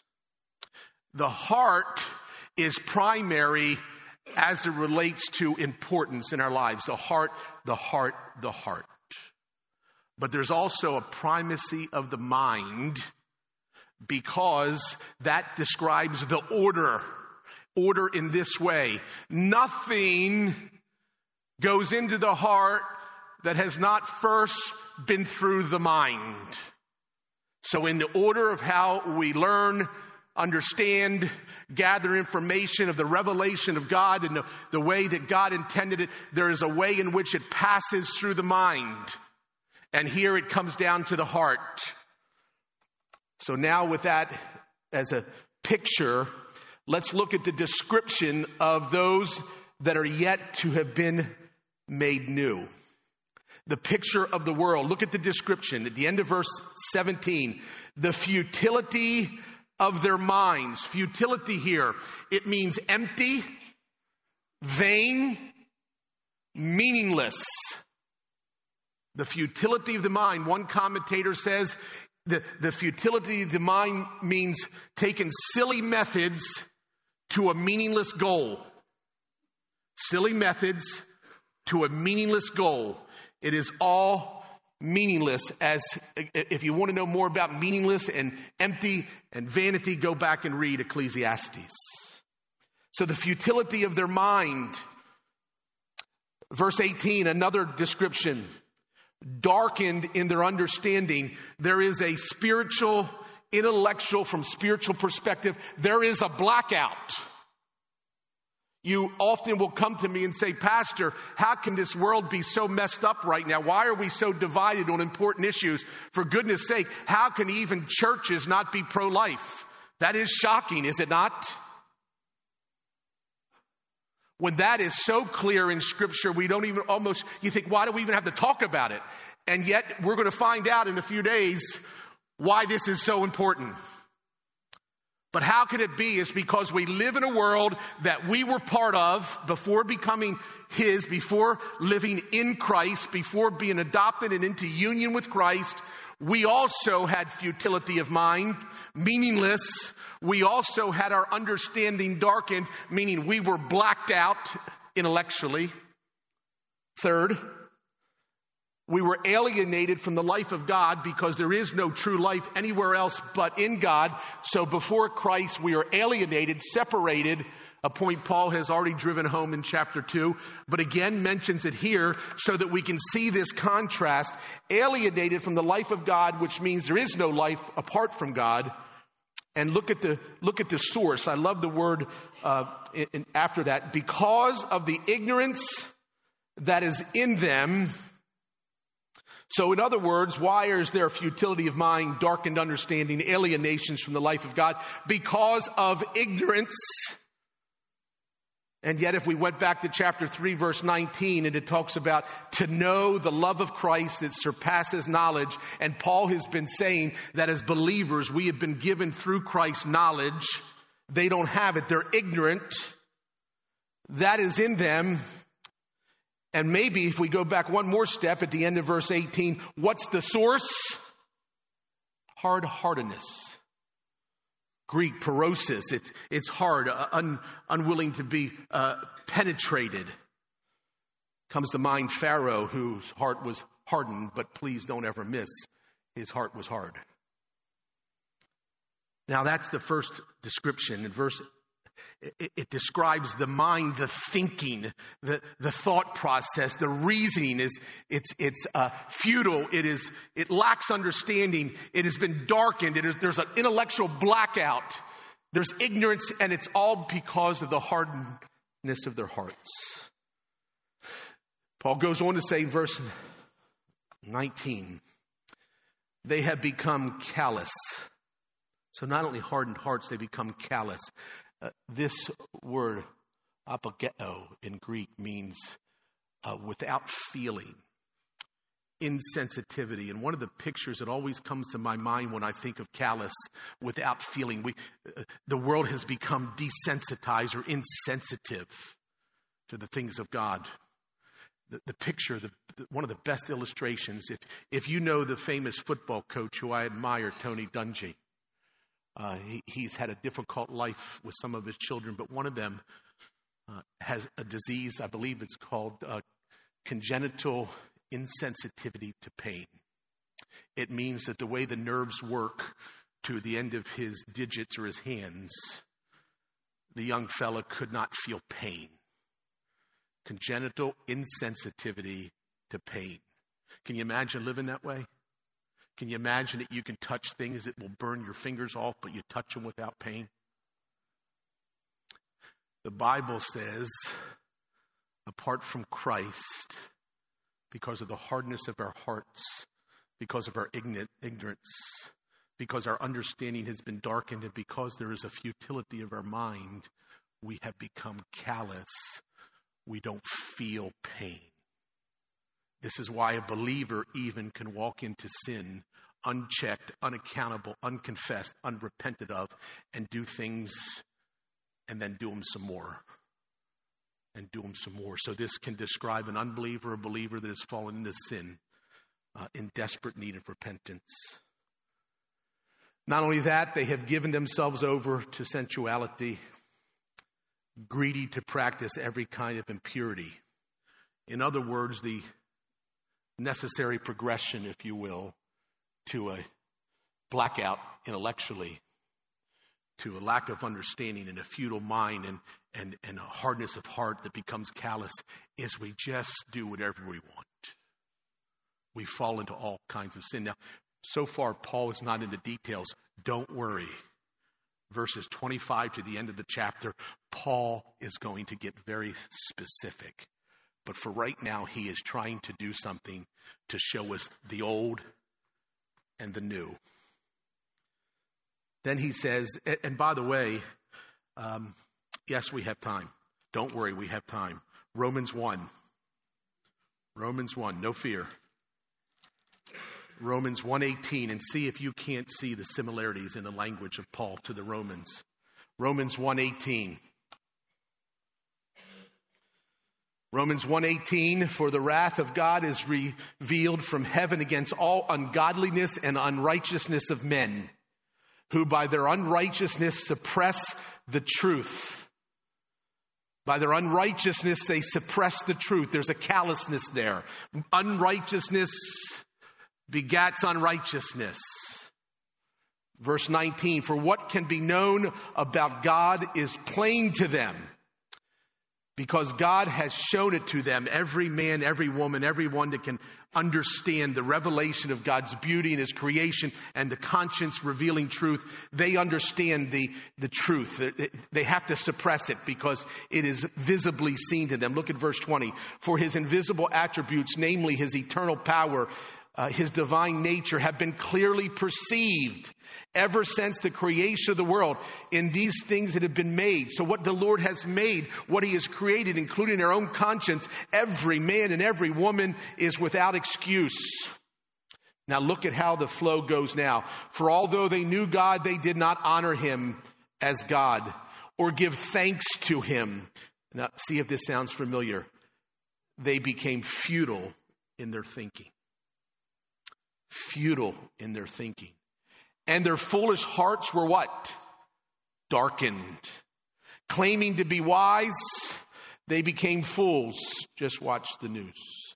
The heart is primary as it relates to importance in our lives. The heart. But there's also a primacy of the mind, because that describes the order in this way. Nothing goes into the heart that has not first been through the mind. So in the order of how we learn, understand, gather information of the revelation of God and the way that God intended it, there is a way in which it passes through the mind. And here it comes down to the heart. So now with that as a picture, let's look at the description of those that are yet to have been made new. The picture of the world. Look at the description at the end of verse 17. The futility of their minds. Futility here, it means empty, vain, meaningless. The futility of the mind. One commentator says the futility of the mind means taking silly methods to a meaningless goal. Silly methods to a meaningless goal. It is all meaningless. As if you want to know more about meaningless and empty and vanity, go back and read Ecclesiastes. So the futility of their mind. Verse 18, another description. Darkened in their understanding. There is a spiritual, intellectual, from spiritual perspective, there is a blackout. You often will come to me and say, Pastor, how can this world be so messed up right now? Why are we so divided on important issues? For goodness sake, how can even churches not be pro-life? That is shocking, is it not? When that is so clear in Scripture, we don't even you think, why do we even have to talk about it? And yet, we're going to find out in a few days why this is so important. But how can it be? It's because we live in a world that we were part of before becoming His, before living in Christ, before being adopted and into union with Christ. We also had futility of mind, meaningless. We also had our understanding darkened, meaning we were blacked out intellectually. Third, we were alienated from the life of God because there is no true life anywhere else but in God. So before Christ, we are alienated, separated, a point Paul has already driven home in chapter 2, but again mentions it here so that we can see this contrast. Alienated from the life of God, which means there is no life apart from God. And look at the source. I love the word after that. Because of the ignorance that is in them. So in other words, why is there futility of mind, darkened understanding, alienations from the life of God? Because of ignorance. And yet if we went back to chapter 3, verse 19, and it talks about to know the love of Christ that surpasses knowledge. And Paul has been saying that as believers, we have been given through Christ's knowledge. They don't have it. They're ignorant. That is in them. And maybe if we go back one more step at the end of verse 18, what's the source? Hard-heartedness. Greek, porosis. It's hard, unwilling to be penetrated. Comes to mind Pharaoh, whose heart was hardened, but please don't ever miss, his heart was hard. Now that's the first description. In verse it describes the mind, the thinking, the thought process, the reasoning it's futile. It lacks understanding. It has been darkened. There's an intellectual blackout. There's ignorance, and it's all because of the hardness of their hearts. Paul goes on to say in verse 19, they have become callous. So not only hardened hearts, they become callous. This word, apogeo in Greek, means without feeling, insensitivity. And one of the pictures that always comes to my mind when I think of callous, without feeling, the world has become desensitized or insensitive to the things of God. The picture, one of the best illustrations, if you know the famous football coach who I admire, Tony Dungy. He's had a difficult life with some of his children, but one of them has a disease, I believe it's called congenital insensitivity to pain. It means that the way the nerves work to the end of his digits or his hands, the young fella could not feel pain. Congenital insensitivity to pain. Can you imagine living that way? Can you imagine that you can touch things that will burn your fingers off, but you touch them without pain? The Bible says, apart from Christ, because of the hardness of our hearts, because of our ignorance, because our understanding has been darkened, and because there is a futility of our mind, we have become callous. We don't feel pain. This is why a believer even can walk into sin unchecked, unaccountable, unconfessed, unrepented of, and do things and then do them some more. And do them some more. So this can describe an unbeliever, a believer that has fallen into sin in desperate need of repentance. Not only that, they have given themselves over to sensuality, greedy to practice every kind of impurity. In other words, the necessary progression, if you will, to a blackout intellectually, to a lack of understanding and a futile mind and a hardness of heart that becomes callous, is we just do whatever we want. We fall into all kinds of sin. Now, so far, Paul is not in the details. Don't worry. Verses 25 to the end of the chapter, Paul is going to get very specific. But for right now, he is trying to do something to show us the old and the new. Then he says, and by the way, yes, we have time. Don't worry, we have time. Romans 1, no fear. Romans 1:18, and see if you can't see the similarities in the language of Paul to the Romans. Romans 1:18. Romans 1:18, for the wrath of God is revealed from heaven against all ungodliness and unrighteousness of men, who by their unrighteousness suppress the truth. By their unrighteousness, they suppress the truth. There's a callousness there. Unrighteousness begats unrighteousness. Verse 19, for what can be known about God is plain to them, because God has shown it to them. Every man, every woman, everyone that can understand the revelation of God's beauty and His creation and the conscience revealing truth, they understand the truth. They have to suppress it because it is visibly seen to them. Look at verse 20. For His invisible attributes, namely His eternal power, His divine nature, have been clearly perceived ever since the creation of the world in these things that have been made. So what the Lord has made, what He has created, including our own conscience, every man and every woman is without excuse. Now look at how the flow goes now. For although they knew God, they did not honor Him as God or give thanks to Him. Now see if this sounds familiar. They became futile in their thinking. Futile in their thinking. And their foolish hearts were what? Darkened. Claiming to be wise, they became fools. Just watch the news.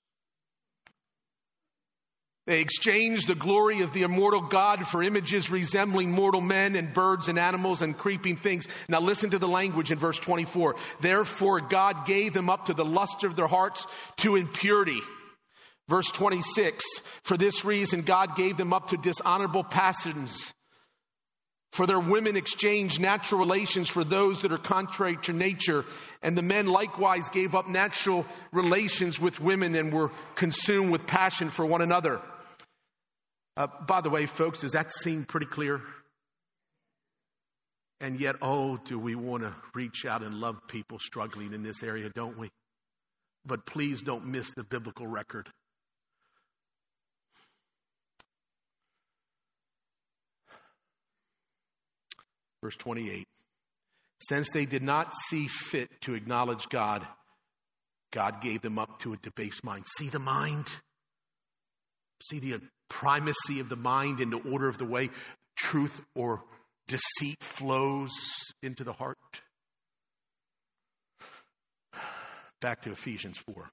They exchanged the glory of the immortal God for images resembling mortal men and birds and animals and creeping things. Now listen to the language in verse 24. Therefore God gave them up to the lust of their hearts to impurity. Verse 26, for this reason God gave them up to dishonorable passions. For their women exchanged natural relations for those that are contrary to nature. And the men likewise gave up natural relations with women and were consumed with passion for one another. By the way, folks, does that seem pretty clear? And yet, oh, do we want to reach out and love people struggling in this area, don't we? But please don't miss the biblical record. Verse 28, since they did not see fit to acknowledge God, God gave them up to a debased mind. See the mind? See the primacy of the mind in the order of the way truth or deceit flows into the heart. Back to Ephesians 4.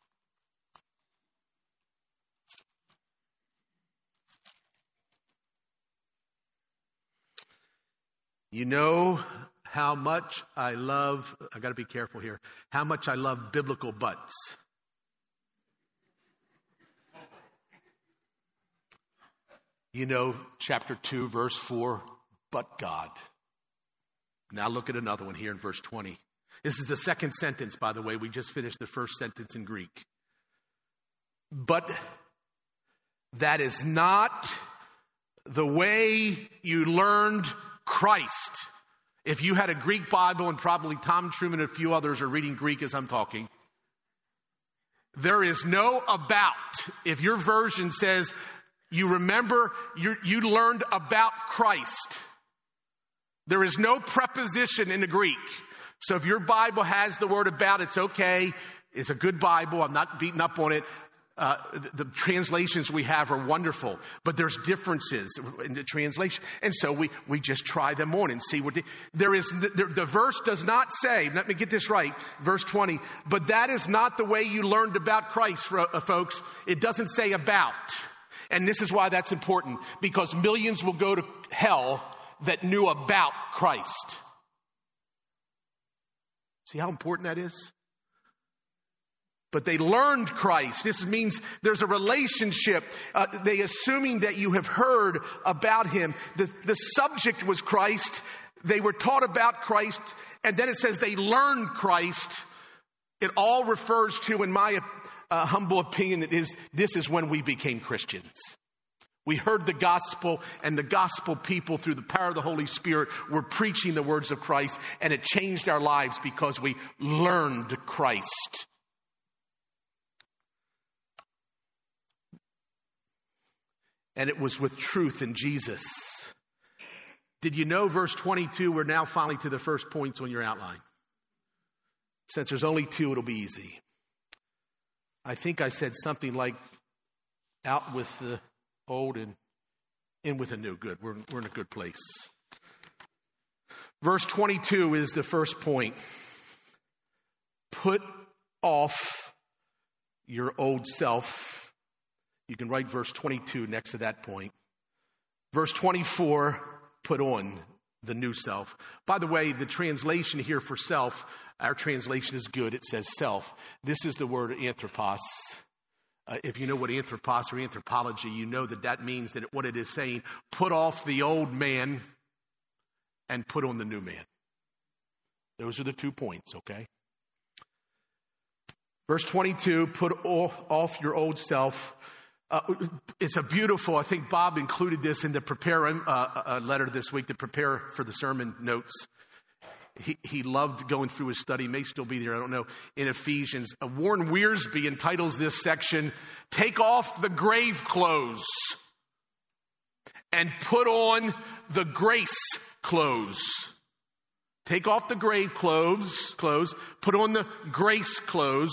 You know how much I love, I got to be careful here, how much I love biblical butts. You know, chapter 2, verse 4, but God. Now look at another one here in verse 20. This is the second sentence, by the way. We just finished the first sentence in Greek. But that is not the way you learned Christ. If you had a Greek Bible, and probably Tom Truman and a few others are reading Greek as I'm talking, there is no about. If your version says, you remember, you learned about Christ, there is no preposition in the Greek. So if your Bible has the word about, it's okay. It's a good Bible. I'm not beating up on it. The translations we have are wonderful, but there's differences in the translation. And so we just try them on and see what the verse does not say, let me get this right, verse 20, but that is not the way you learned about Christ, folks. It doesn't say about. And this is why that's important, because millions will go to hell that knew about Christ. See how important that is? But they learned Christ. This means there's a relationship. They assuming that you have heard about him. The subject was Christ. They were taught about Christ. And then it says they learned Christ. It all refers to, in my humble opinion, this is when we became Christians. We heard the gospel, and the gospel people, through the power of the Holy Spirit, were preaching the words of Christ, and it changed our lives because we learned Christ. And it was with truth in Jesus. Did you know, verse 22, we're now finally to the first points on your outline. Since there's only two, it'll be easy. I think I said something like, out with the old and in with the new. Good. We're in a good place. Verse 22 is the first point. Put off your old self. You can write verse 22 next to that point. Verse 24, put on the new self. By the way, the translation here for self, our translation is good. It says self. This is the word anthropos. If you know what anthropos or anthropology, you know that means that what it is saying, put off the old man and put on the new man. Those are the 2 points, okay? Verse 22, put off your old self. It's a beautiful, I think Bob included this in the prepare letter this week to prepare for the sermon notes. He loved going through his study, may still be there, I don't know, in Ephesians. Warren Wiersbe entitles this section, Take Off the Grave Clothes and Put On the Grace Clothes. Take off the grave clothes, put on the grace clothes.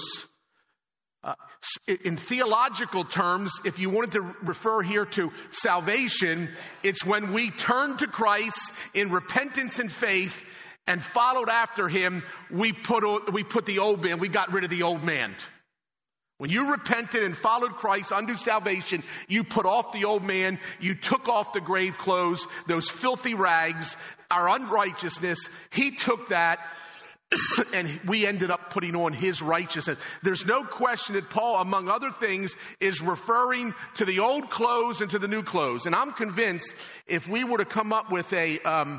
In theological terms, if you wanted to refer here to salvation, it's when we turn to Christ in repentance and faith and followed after him, we put the old man, we got rid of the old man. When you repented and followed Christ unto salvation, you put off the old man, you took off the grave clothes, those filthy rags, our unrighteousness. He took that and we ended up putting on his righteousness. There's no question that Paul, among other things, is referring to the old clothes and to the new clothes. And I'm convinced if we were to come up with a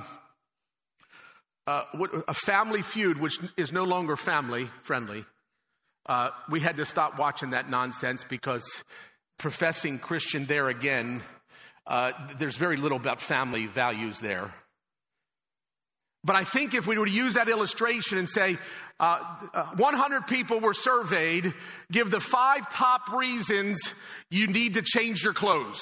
Family Feud, which is no longer family friendly, we had to stop watching that nonsense because professing Christian there again, there's very little about family values there. But I think if we were to use that illustration and say 100 people were surveyed, give the 5 top reasons you need to change your clothes.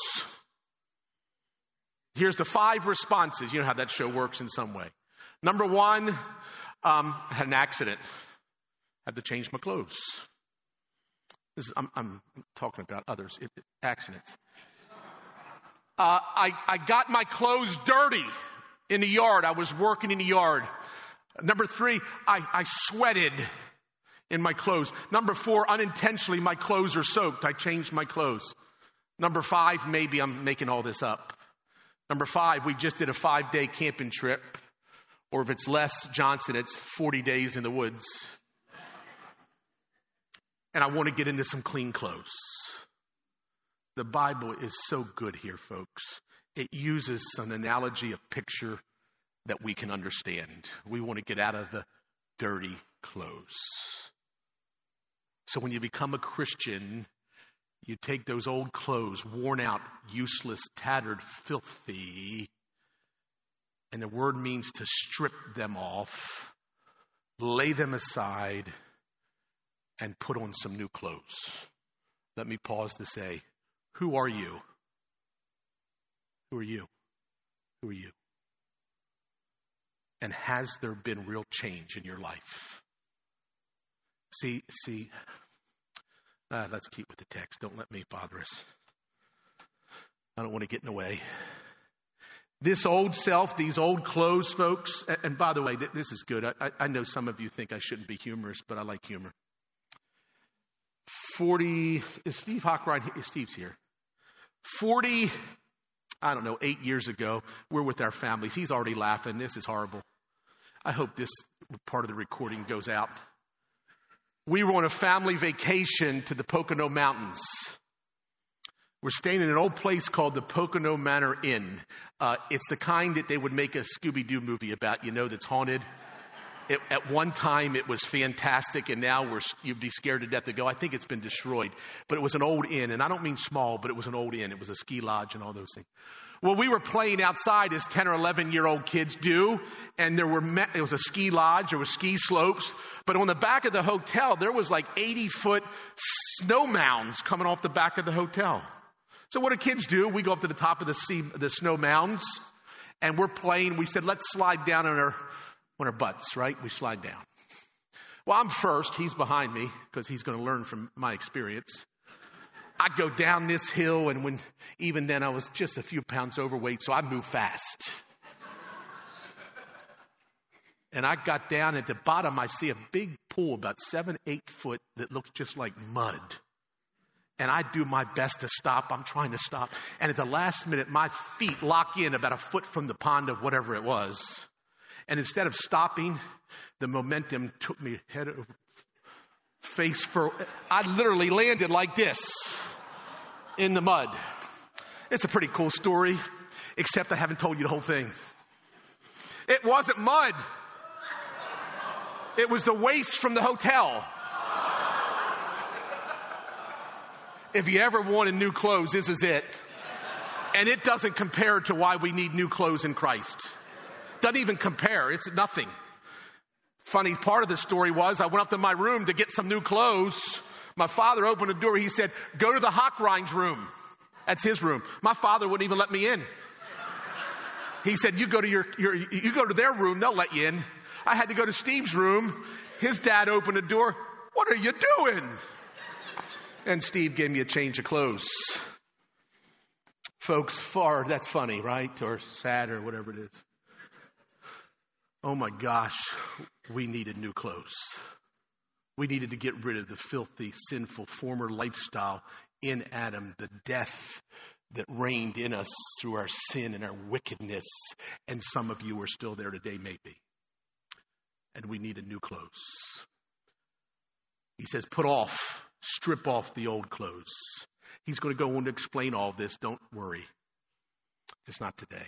Here's the 5 responses. You know how that show works in some way. Number 1, I had an accident. Had to change my clothes. I'm talking about others. Accidents. I got my clothes dirty in the yard. I was working in the yard. Number 3, I sweated in my clothes. Number 4, unintentionally, my clothes are soaked. I changed my clothes. Number 5, maybe I'm making all this up. Number 5, we just did a 5-day camping trip. Or if it's Les Johnson, it's 40 days in the woods. And I want to get into some clean clothes. The Bible is so good here, folks. it uses an analogy, a picture that we can understand. We want to get out of the dirty clothes. So when you become a Christian, you take those old clothes, worn out, useless, tattered, filthy, and the word means to strip them off, lay them aside, and put on some new clothes. Let me pause to say, who are you? Who are you? Who are you? And has there been real change in your life? Let's keep with the text. Don't let me bother us. I don't want to get in the way. This old self, these old clothes, folks, and by the way, this is good. I know some of you think I shouldn't be humorous, but I like humor. Is Steve Hockright here? Steve's here. 8 years ago, we're with our families. He's already laughing. This is horrible. I hope this part of the recording goes out. We were on a family vacation to the Pocono Mountains. We're staying in an old place called the Pocono Manor Inn. It's the kind that they would make a Scooby-Doo movie about, that's haunted. At one time, it was fantastic, and now you'd be scared to death to go. I think it's been destroyed. But it was an old inn, and I don't mean small, but it was an old inn. It was a ski lodge and all those things. Well, we were playing outside as 10 or 11-year-old kids do, and it was a ski lodge, there were ski slopes, but on the back of the hotel, there was like 80-foot snow mounds coming off the back of the hotel. So what do kids do? We go up to the top of the snow mounds, and we're playing. We said, let's slide down on our butts, right? We slide down. Well, I'm first. He's behind me because he's going to learn from my experience. I go down this hill, and even then I was just a few pounds overweight, so I moved fast. And I got down at the bottom. I see a big pool, about 7-8 foot, that looks just like mud. And I do my best to stop. I'm trying to stop. And at the last minute, my feet lock in about a foot from the pond of whatever it was. And instead of stopping, the momentum took me head over face first. I literally landed like this in the mud. It's a pretty cool story, except I haven't told you the whole thing. It wasn't mud. It was the waste from the hotel. If you ever wanted new clothes, this is it. And it doesn't compare to why we need new clothes in Christ. Doesn't even compare. It's nothing. Funny part of the story was I went up to my room to get some new clothes. My father opened the door. He said, go to the Hockrein's room. That's his room. My father wouldn't even let me in. He said, you go to their room, they'll let you in. I had to go to Steve's room. His dad opened the door. What are you doing? And Steve gave me a change of clothes. Folks, that's funny, right? Or sad or whatever it is. Oh my gosh, we needed new clothes. We needed to get rid of the filthy, sinful, former lifestyle in Adam, the death that reigned in us through our sin and our wickedness. And some of you are still there today, maybe. And we needed new clothes. He says, strip off the old clothes. He's going to go on to explain all this. Don't worry. Just not today.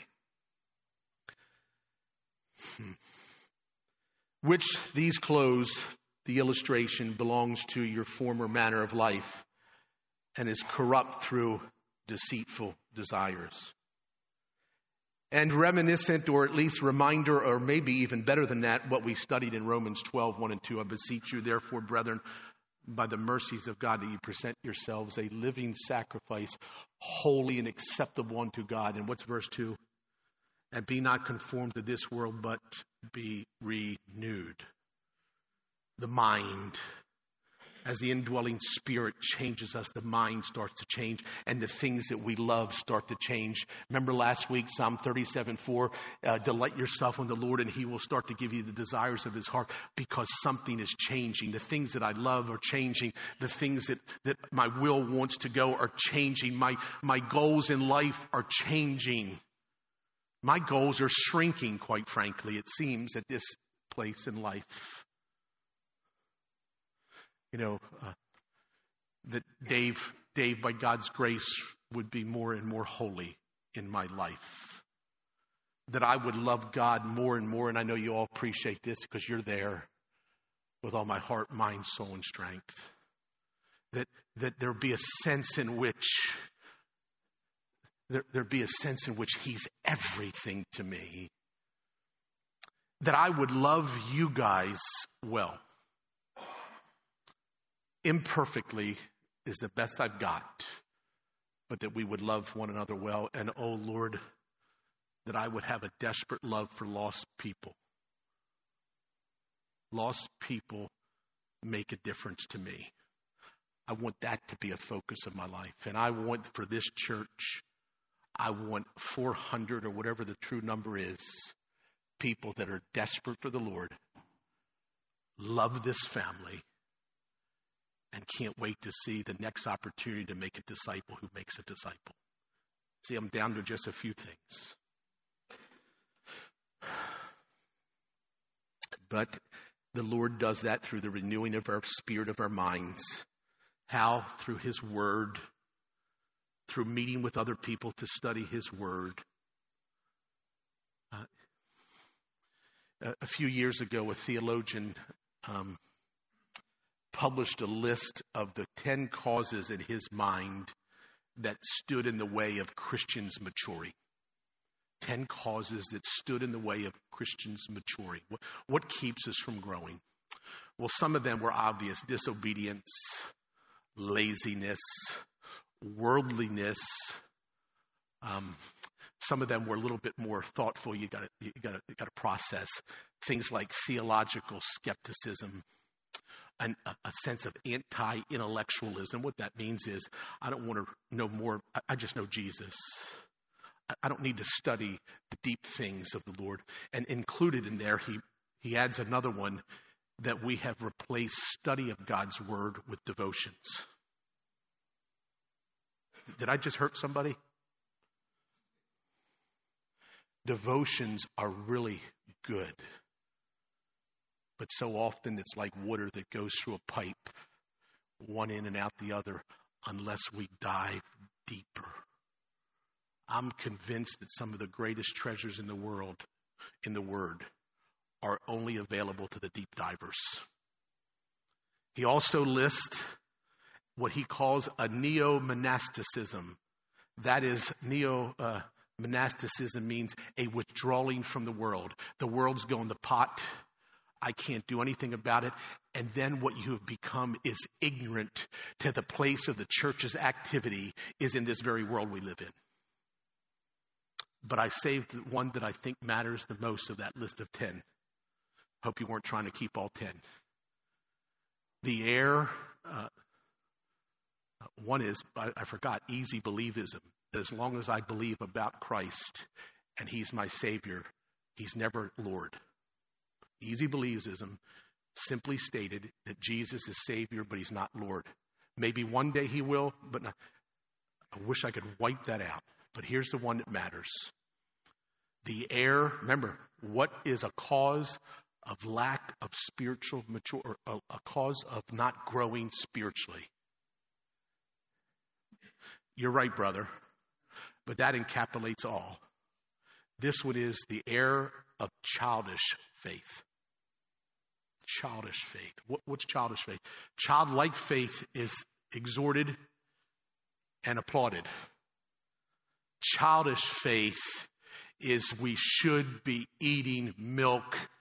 Which these clothes, the illustration, belongs to your former manner of life and is corrupt through deceitful desires. And reminiscent, or at least reminder, or maybe even better than that, what we studied in Romans 12, 1 and 2. I beseech you, therefore, brethren, by the mercies of God, that you present yourselves a living sacrifice, holy and acceptable unto God. And what's verse 2? And be not conformed to this world, but be renewed. The mind. As the indwelling Spirit changes us, the mind starts to change, and the things that we love start to change. Remember last week, Psalm 37:4, delight yourself in the Lord, and He will start to give you the desires of His heart, because something is changing. The things that I love are changing. The things that my will wants to go are changing. My goals in life are changing. My goals are shrinking, quite frankly, it seems, at this place in life. That Dave, by God's grace, would be more and more holy in my life. That I would love God more and more, and I know you all appreciate this because you're there with all my heart, mind, soul, and strength. That there be a sense in which He's everything to me. That I would love you guys well. Imperfectly is the best I've got, but that we would love one another well. And oh Lord, that I would have a desperate love for lost people. Lost people make a difference to me. I want that to be a focus of my life. And I want for this church, I want 400 or whatever the true number is, people that are desperate for the Lord, love this family, and can't wait to see the next opportunity to make a disciple who makes a disciple. See, I'm down to just a few things. But the Lord does that through the renewing of our spirit, of our minds. How? Through His Word, through meeting with other people to study His Word. A few years ago, a theologian published a list of the 10 causes in his mind that stood in the way of Christians maturing. 10 causes that stood in the way of Christians maturing. What keeps us from growing? Well, some of them were obvious: disobedience, laziness, worldliness. Some of them were a little bit more thoughtful. You got to process things like theological skepticism, and a sense of anti-intellectualism. What that means is, I don't want to know more. I just know Jesus. I don't need to study the deep things of the Lord. And included in there, he adds another one, that we have replaced study of God's Word with devotions. Did I just hurt somebody? Devotions are really good. But so often it's like water that goes through a pipe, one in and out the other, unless we dive deeper. I'm convinced that some of the greatest treasures in the world, in the Word, are only available to the deep divers. He also lists what he calls a neo-monasticism. That is, monasticism means a withdrawing from the world. The world's going to pot. I can't do anything about it. And then what you have become is ignorant to the place of the church's activity is in this very world we live in. But I saved the one that I think matters the most of that list of 10. Hope you weren't trying to keep all 10. The air, one is, I forgot, easy believism. As long as I believe about Christ and He's my Savior, He's never Lord. Easy believism simply stated that Jesus is Savior, but He's not Lord. Maybe one day He will, but not. I wish I could wipe that out. But here's the one that matters. The air, remember, what is a cause of lack of spiritual maturity, or a cause of not growing spiritually? You're right, brother. But that encapsulates all. This one is the air of childish faith. Childish faith. What's childish faith? Childlike faith is exhorted and applauded. Childish faith is we should be eating meat,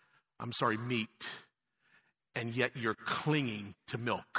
and yet you're clinging to milk.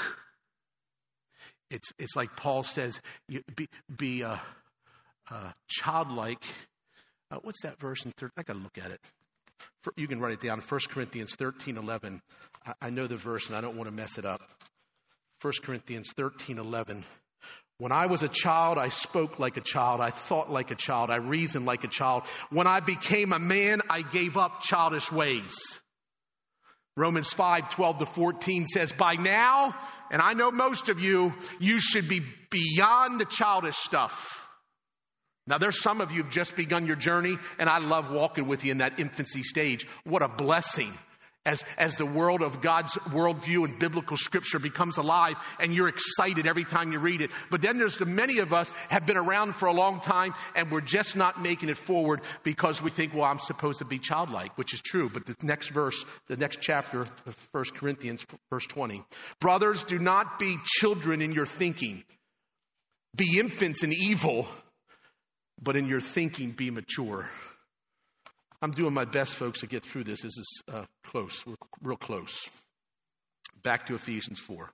It's like Paul says, be childlike. What's that verse in 13? I got to look at it. You can write it down. 1 Corinthians 13:11. I know the verse and I don't want to mess it up. 1 Corinthians 13:11. When I was a child, I spoke like a child. I thought like a child. I reasoned like a child. When I became a man, I gave up childish ways. Romans 5:12-14 says, by now, and I know most of you, you should be beyond the childish stuff. Now, there's some of you who've just begun your journey, and I love walking with you in that infancy stage. What a blessing. as the world of God's worldview and biblical scripture becomes alive, and you're excited every time you read it. But then there's the many of us have been around for a long time, and we're just not making it forward because we think, well, I'm supposed to be childlike, which is true. But the next verse, the next chapter of 1 Corinthians, verse 20. Brothers, do not be children in your thinking. Be infants in evil, but in your thinking be mature. I'm doing my best, folks, to get through this. This is close. We're real close. Back to Ephesians 4.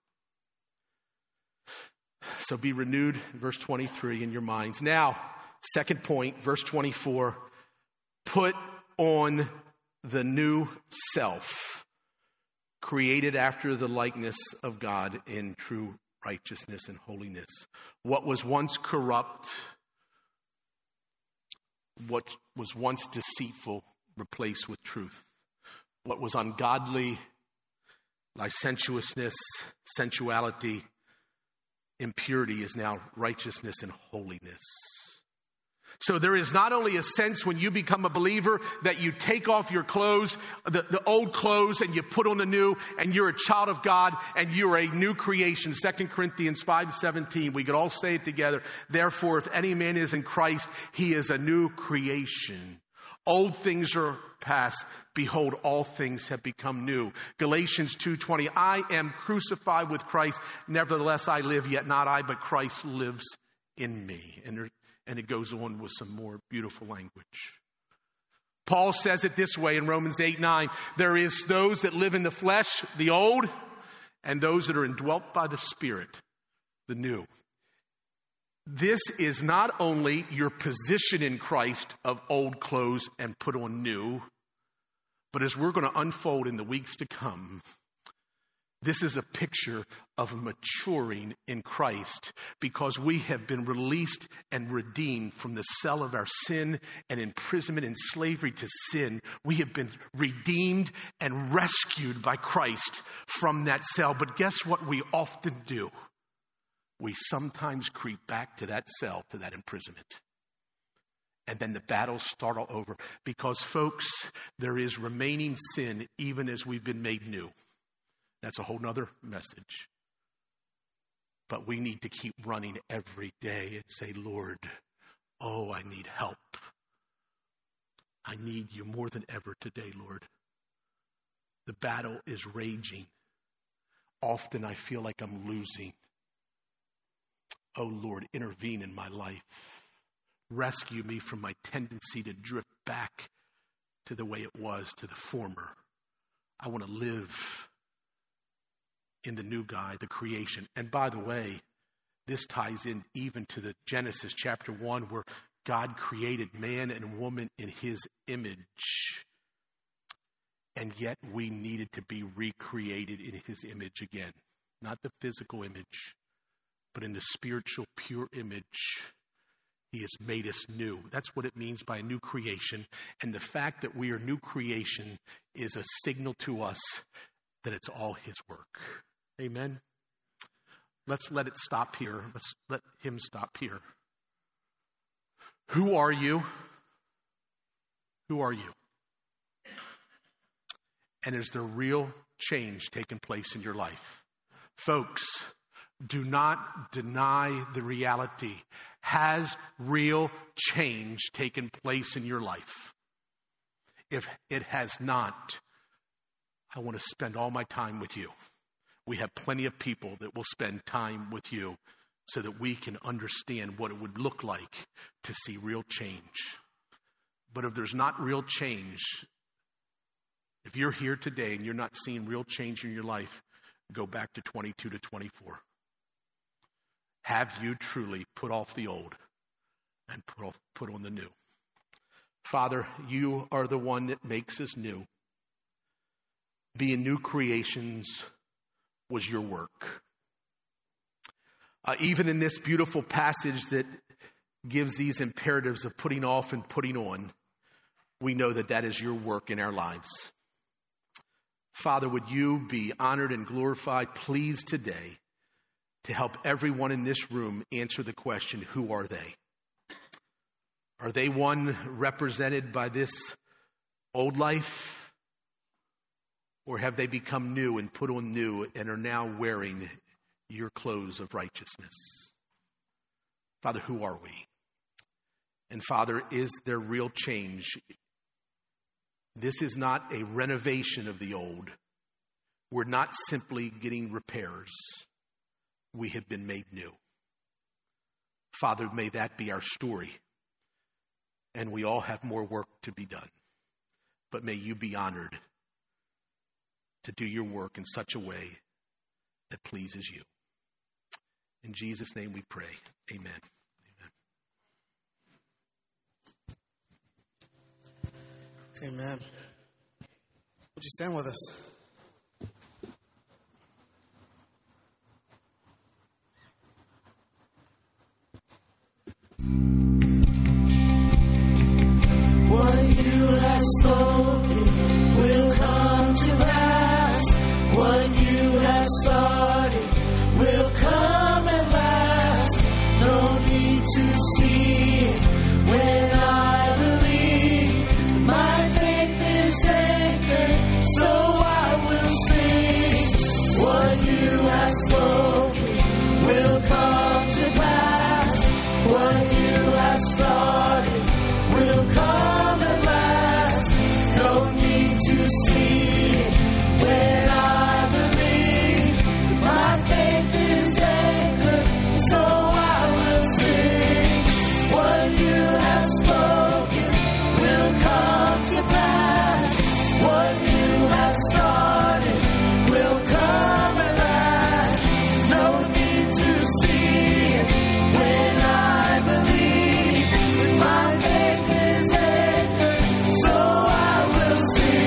So be renewed, verse 23, in your minds. Now, second point, verse 24. Put on the new self, created after the likeness of God in true righteousness and holiness. What was once corrupt, what was once deceitful, replaced with truth. What was ungodly, licentiousness, sensuality, impurity is now righteousness and holiness. So there is not only a sense when you become a believer that you take off your clothes, the old clothes, and you put on the new, and you're a child of God, and you're a new creation. 2 Corinthians 5:17, we could all say it together. Therefore, if any man is in Christ, he is a new creation. Old things are past. Behold, all things have become new. Galatians 2:20, I am crucified with Christ. Nevertheless, I live, yet not I, but Christ lives in me. And it goes on with some more beautiful language. Paul says it this way in Romans 8:9. There is those that live in the flesh, the old, and those that are indwelt by the Spirit, the new. This is not only your position in Christ of old clothes and put on new, but as we're going to unfold in the weeks to come, this is a picture of maturing in Christ because we have been released and redeemed from the cell of our sin and imprisonment and slavery to sin. We have been redeemed and rescued by Christ from that cell. But guess what we often do? We sometimes creep back to that cell, to that imprisonment. And then the battles start all over. Because, folks, there is remaining sin even as we've been made new. That's a whole nother message. But we need to keep running every day and say, Lord, oh, I need help. I need you more than ever today, Lord. The battle is raging. Often I feel like I'm losing. Oh, Lord, intervene in my life. Rescue me from my tendency to drift back to the way it was, to the former. I want to live in the new guy, the creation. And by the way, this ties in even to the Genesis chapter 1 where God created man and woman in his image. And yet we needed to be recreated in his image again. Not the physical image, but in the spiritual, pure image. He has made us new. That's what it means by a new creation. And the fact that we are new creation is a signal to us that it's all his work. Amen? Let's let it stop here. Let's let him stop here. Who are you? Who are you? And is there real change taking place in your life? Folks, do not deny the reality. Has real change taken place in your life? If it has not, I want to spend all my time with you. We have plenty of people that will spend time with you so that we can understand what it would look like to see real change. But if there's not real change, if you're here today and you're not seeing real change in your life, go back to 22 to 24. Have you truly put off the old and put on the new? Father, you are the one that makes us new. Being new creations was your work. Even in this beautiful passage that gives these imperatives of putting off and putting on, we know that that is your work in our lives. Father, would you be honored and glorified, please, today, to help everyone in this room answer the question, who are they? Are they one represented by this old life? Or have they become new and put on new and are now wearing your clothes of righteousness? Father, who are we? And Father, is there real change? This is not a renovation of the old. We're not simply getting repairs. We have been made new. Father, may that be our story. And we all have more work to be done. But may you be honored to do your work in such a way that pleases you. In Jesus' name we pray. Amen. Amen. Would you stand with us? What you have spoken will come to pass. What you have started will come at last. No need to see it when I believe. My faith is anchored, so I will sing. What you have spoken will come to pass. What you have started will come at last. No need to see it when I believe. My faith is anchored, so I will sing. What you have spoken will come to pass. What you have started will come at last. No need to see it when I believe. My faith is anchored, so I will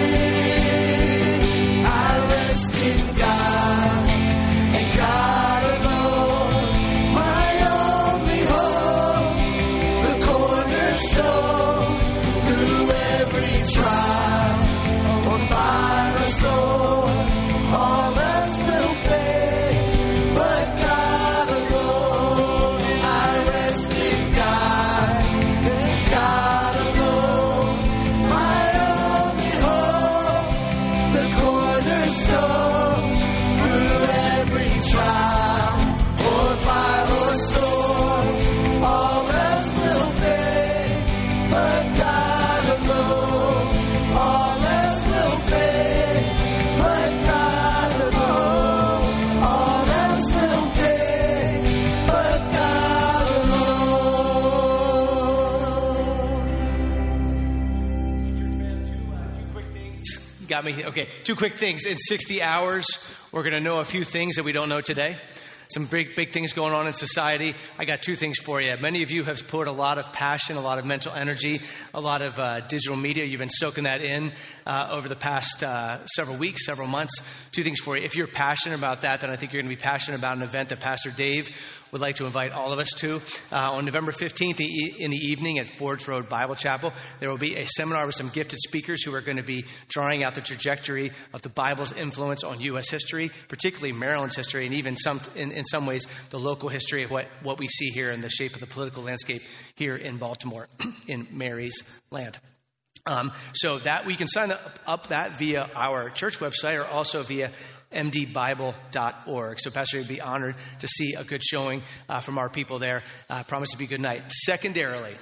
sing. I rest in God and God alone, my only hope, the cornerstone. Through every trial or fire or storm, all else will fade, but God alone. I rest in God and God alone, my only hope, the cornerstone. Through every trial or fire or storm, all else will fade, but God alone. All else will fade, but God alone. All else will fade, but God alone. Two quick things. You got me? Okay, two quick things. In 60 hours, we're going to know a few things that we don't know today. Some big things going on in society. I got two things for you. Many of you have put a lot of passion, a lot of mental energy, a lot of digital media. You've been soaking that in over the past several weeks, several months. Two things for you. If you're passionate about that, then I think you're going to be passionate about an event that Pastor Dave would like to invite all of us to. On November 15th in the evening at Forge Road Bible Chapel, there will be a seminar with some gifted speakers who are going to be drawing out the trajectory of the Bible's influence on U.S. history, particularly Maryland's history, and even in some ways the local history of what we see here in the shape of the political landscape here in Baltimore, in Mary's land. So that we can sign up that via our church website or also via mdbible.org. So Pastor would be honored to see a good showing from our people there. Promise to be a good night. Secondarily,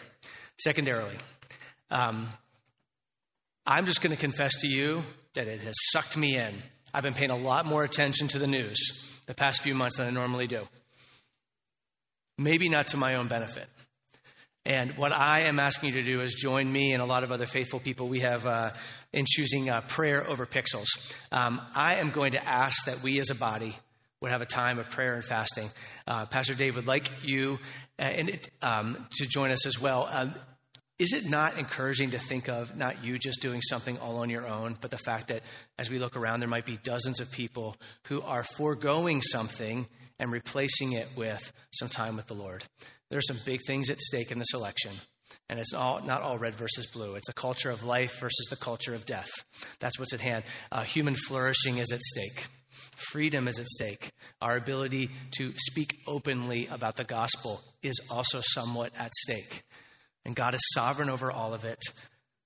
I'm just going to confess to you that it has sucked me in. I've been paying a lot more attention to the news the past few months than I normally do. Maybe not to my own benefit. And what I am asking you to do is join me and a lot of other faithful people we have in choosing prayer over pixels. I am going to ask that we as a body would have a time of prayer and fasting. Pastor Dave would like you to join us as well. Is it not encouraging to think of not you just doing something all on your own, but the fact that as we look around, there might be dozens of people who are foregoing something and replacing it with some time with the Lord? There are some big things at stake in this election, and it's not all red versus blue. It's a culture of life versus the culture of death. That's what's at hand. Human flourishing is at stake. Freedom is at stake. Our ability to speak openly about the gospel is also somewhat at stake. And God is sovereign over all of it.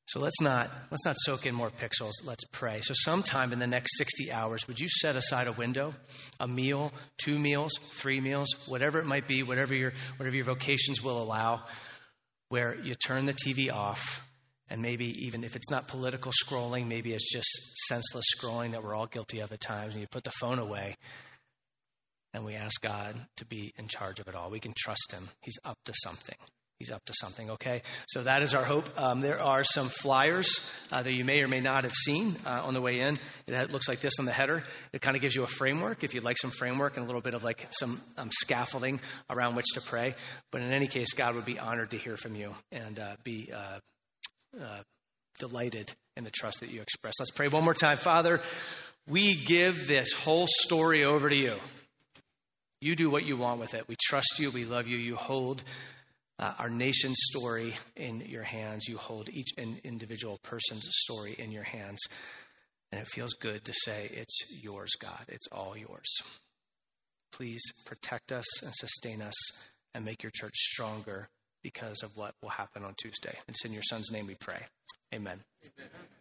So let's not soak in more pixels. Let's pray. So sometime in the next 60 hours, would you set aside a window, a meal, 2 meals, 3 meals, whatever it might be, whatever your vocations will allow, where you turn the TV off, and maybe even if it's not political scrolling, maybe it's just senseless scrolling that we're all guilty of at times, and you put the phone away, and we ask God to be in charge of it all. We can trust him. He's up to something. He's up to something, okay? So that is our hope. There are some flyers that you may or may not have seen on the way in. It looks like this on the header. It kind of gives you a framework, if you'd like some framework and a little bit of like some scaffolding around which to pray. But in any case, God would be honored to hear from you and be delighted in the trust that you express. Let's pray one more time. Father, we give this whole story over to you. You do what you want with it. We trust you. We love you. You hold our nation's story in your hands. You hold each individual person's story in your hands. And it feels good to say it's yours, God. It's all yours. Please protect us and sustain us and make your church stronger because of what will happen on Tuesday. It's in your son's name we pray. Amen. Amen.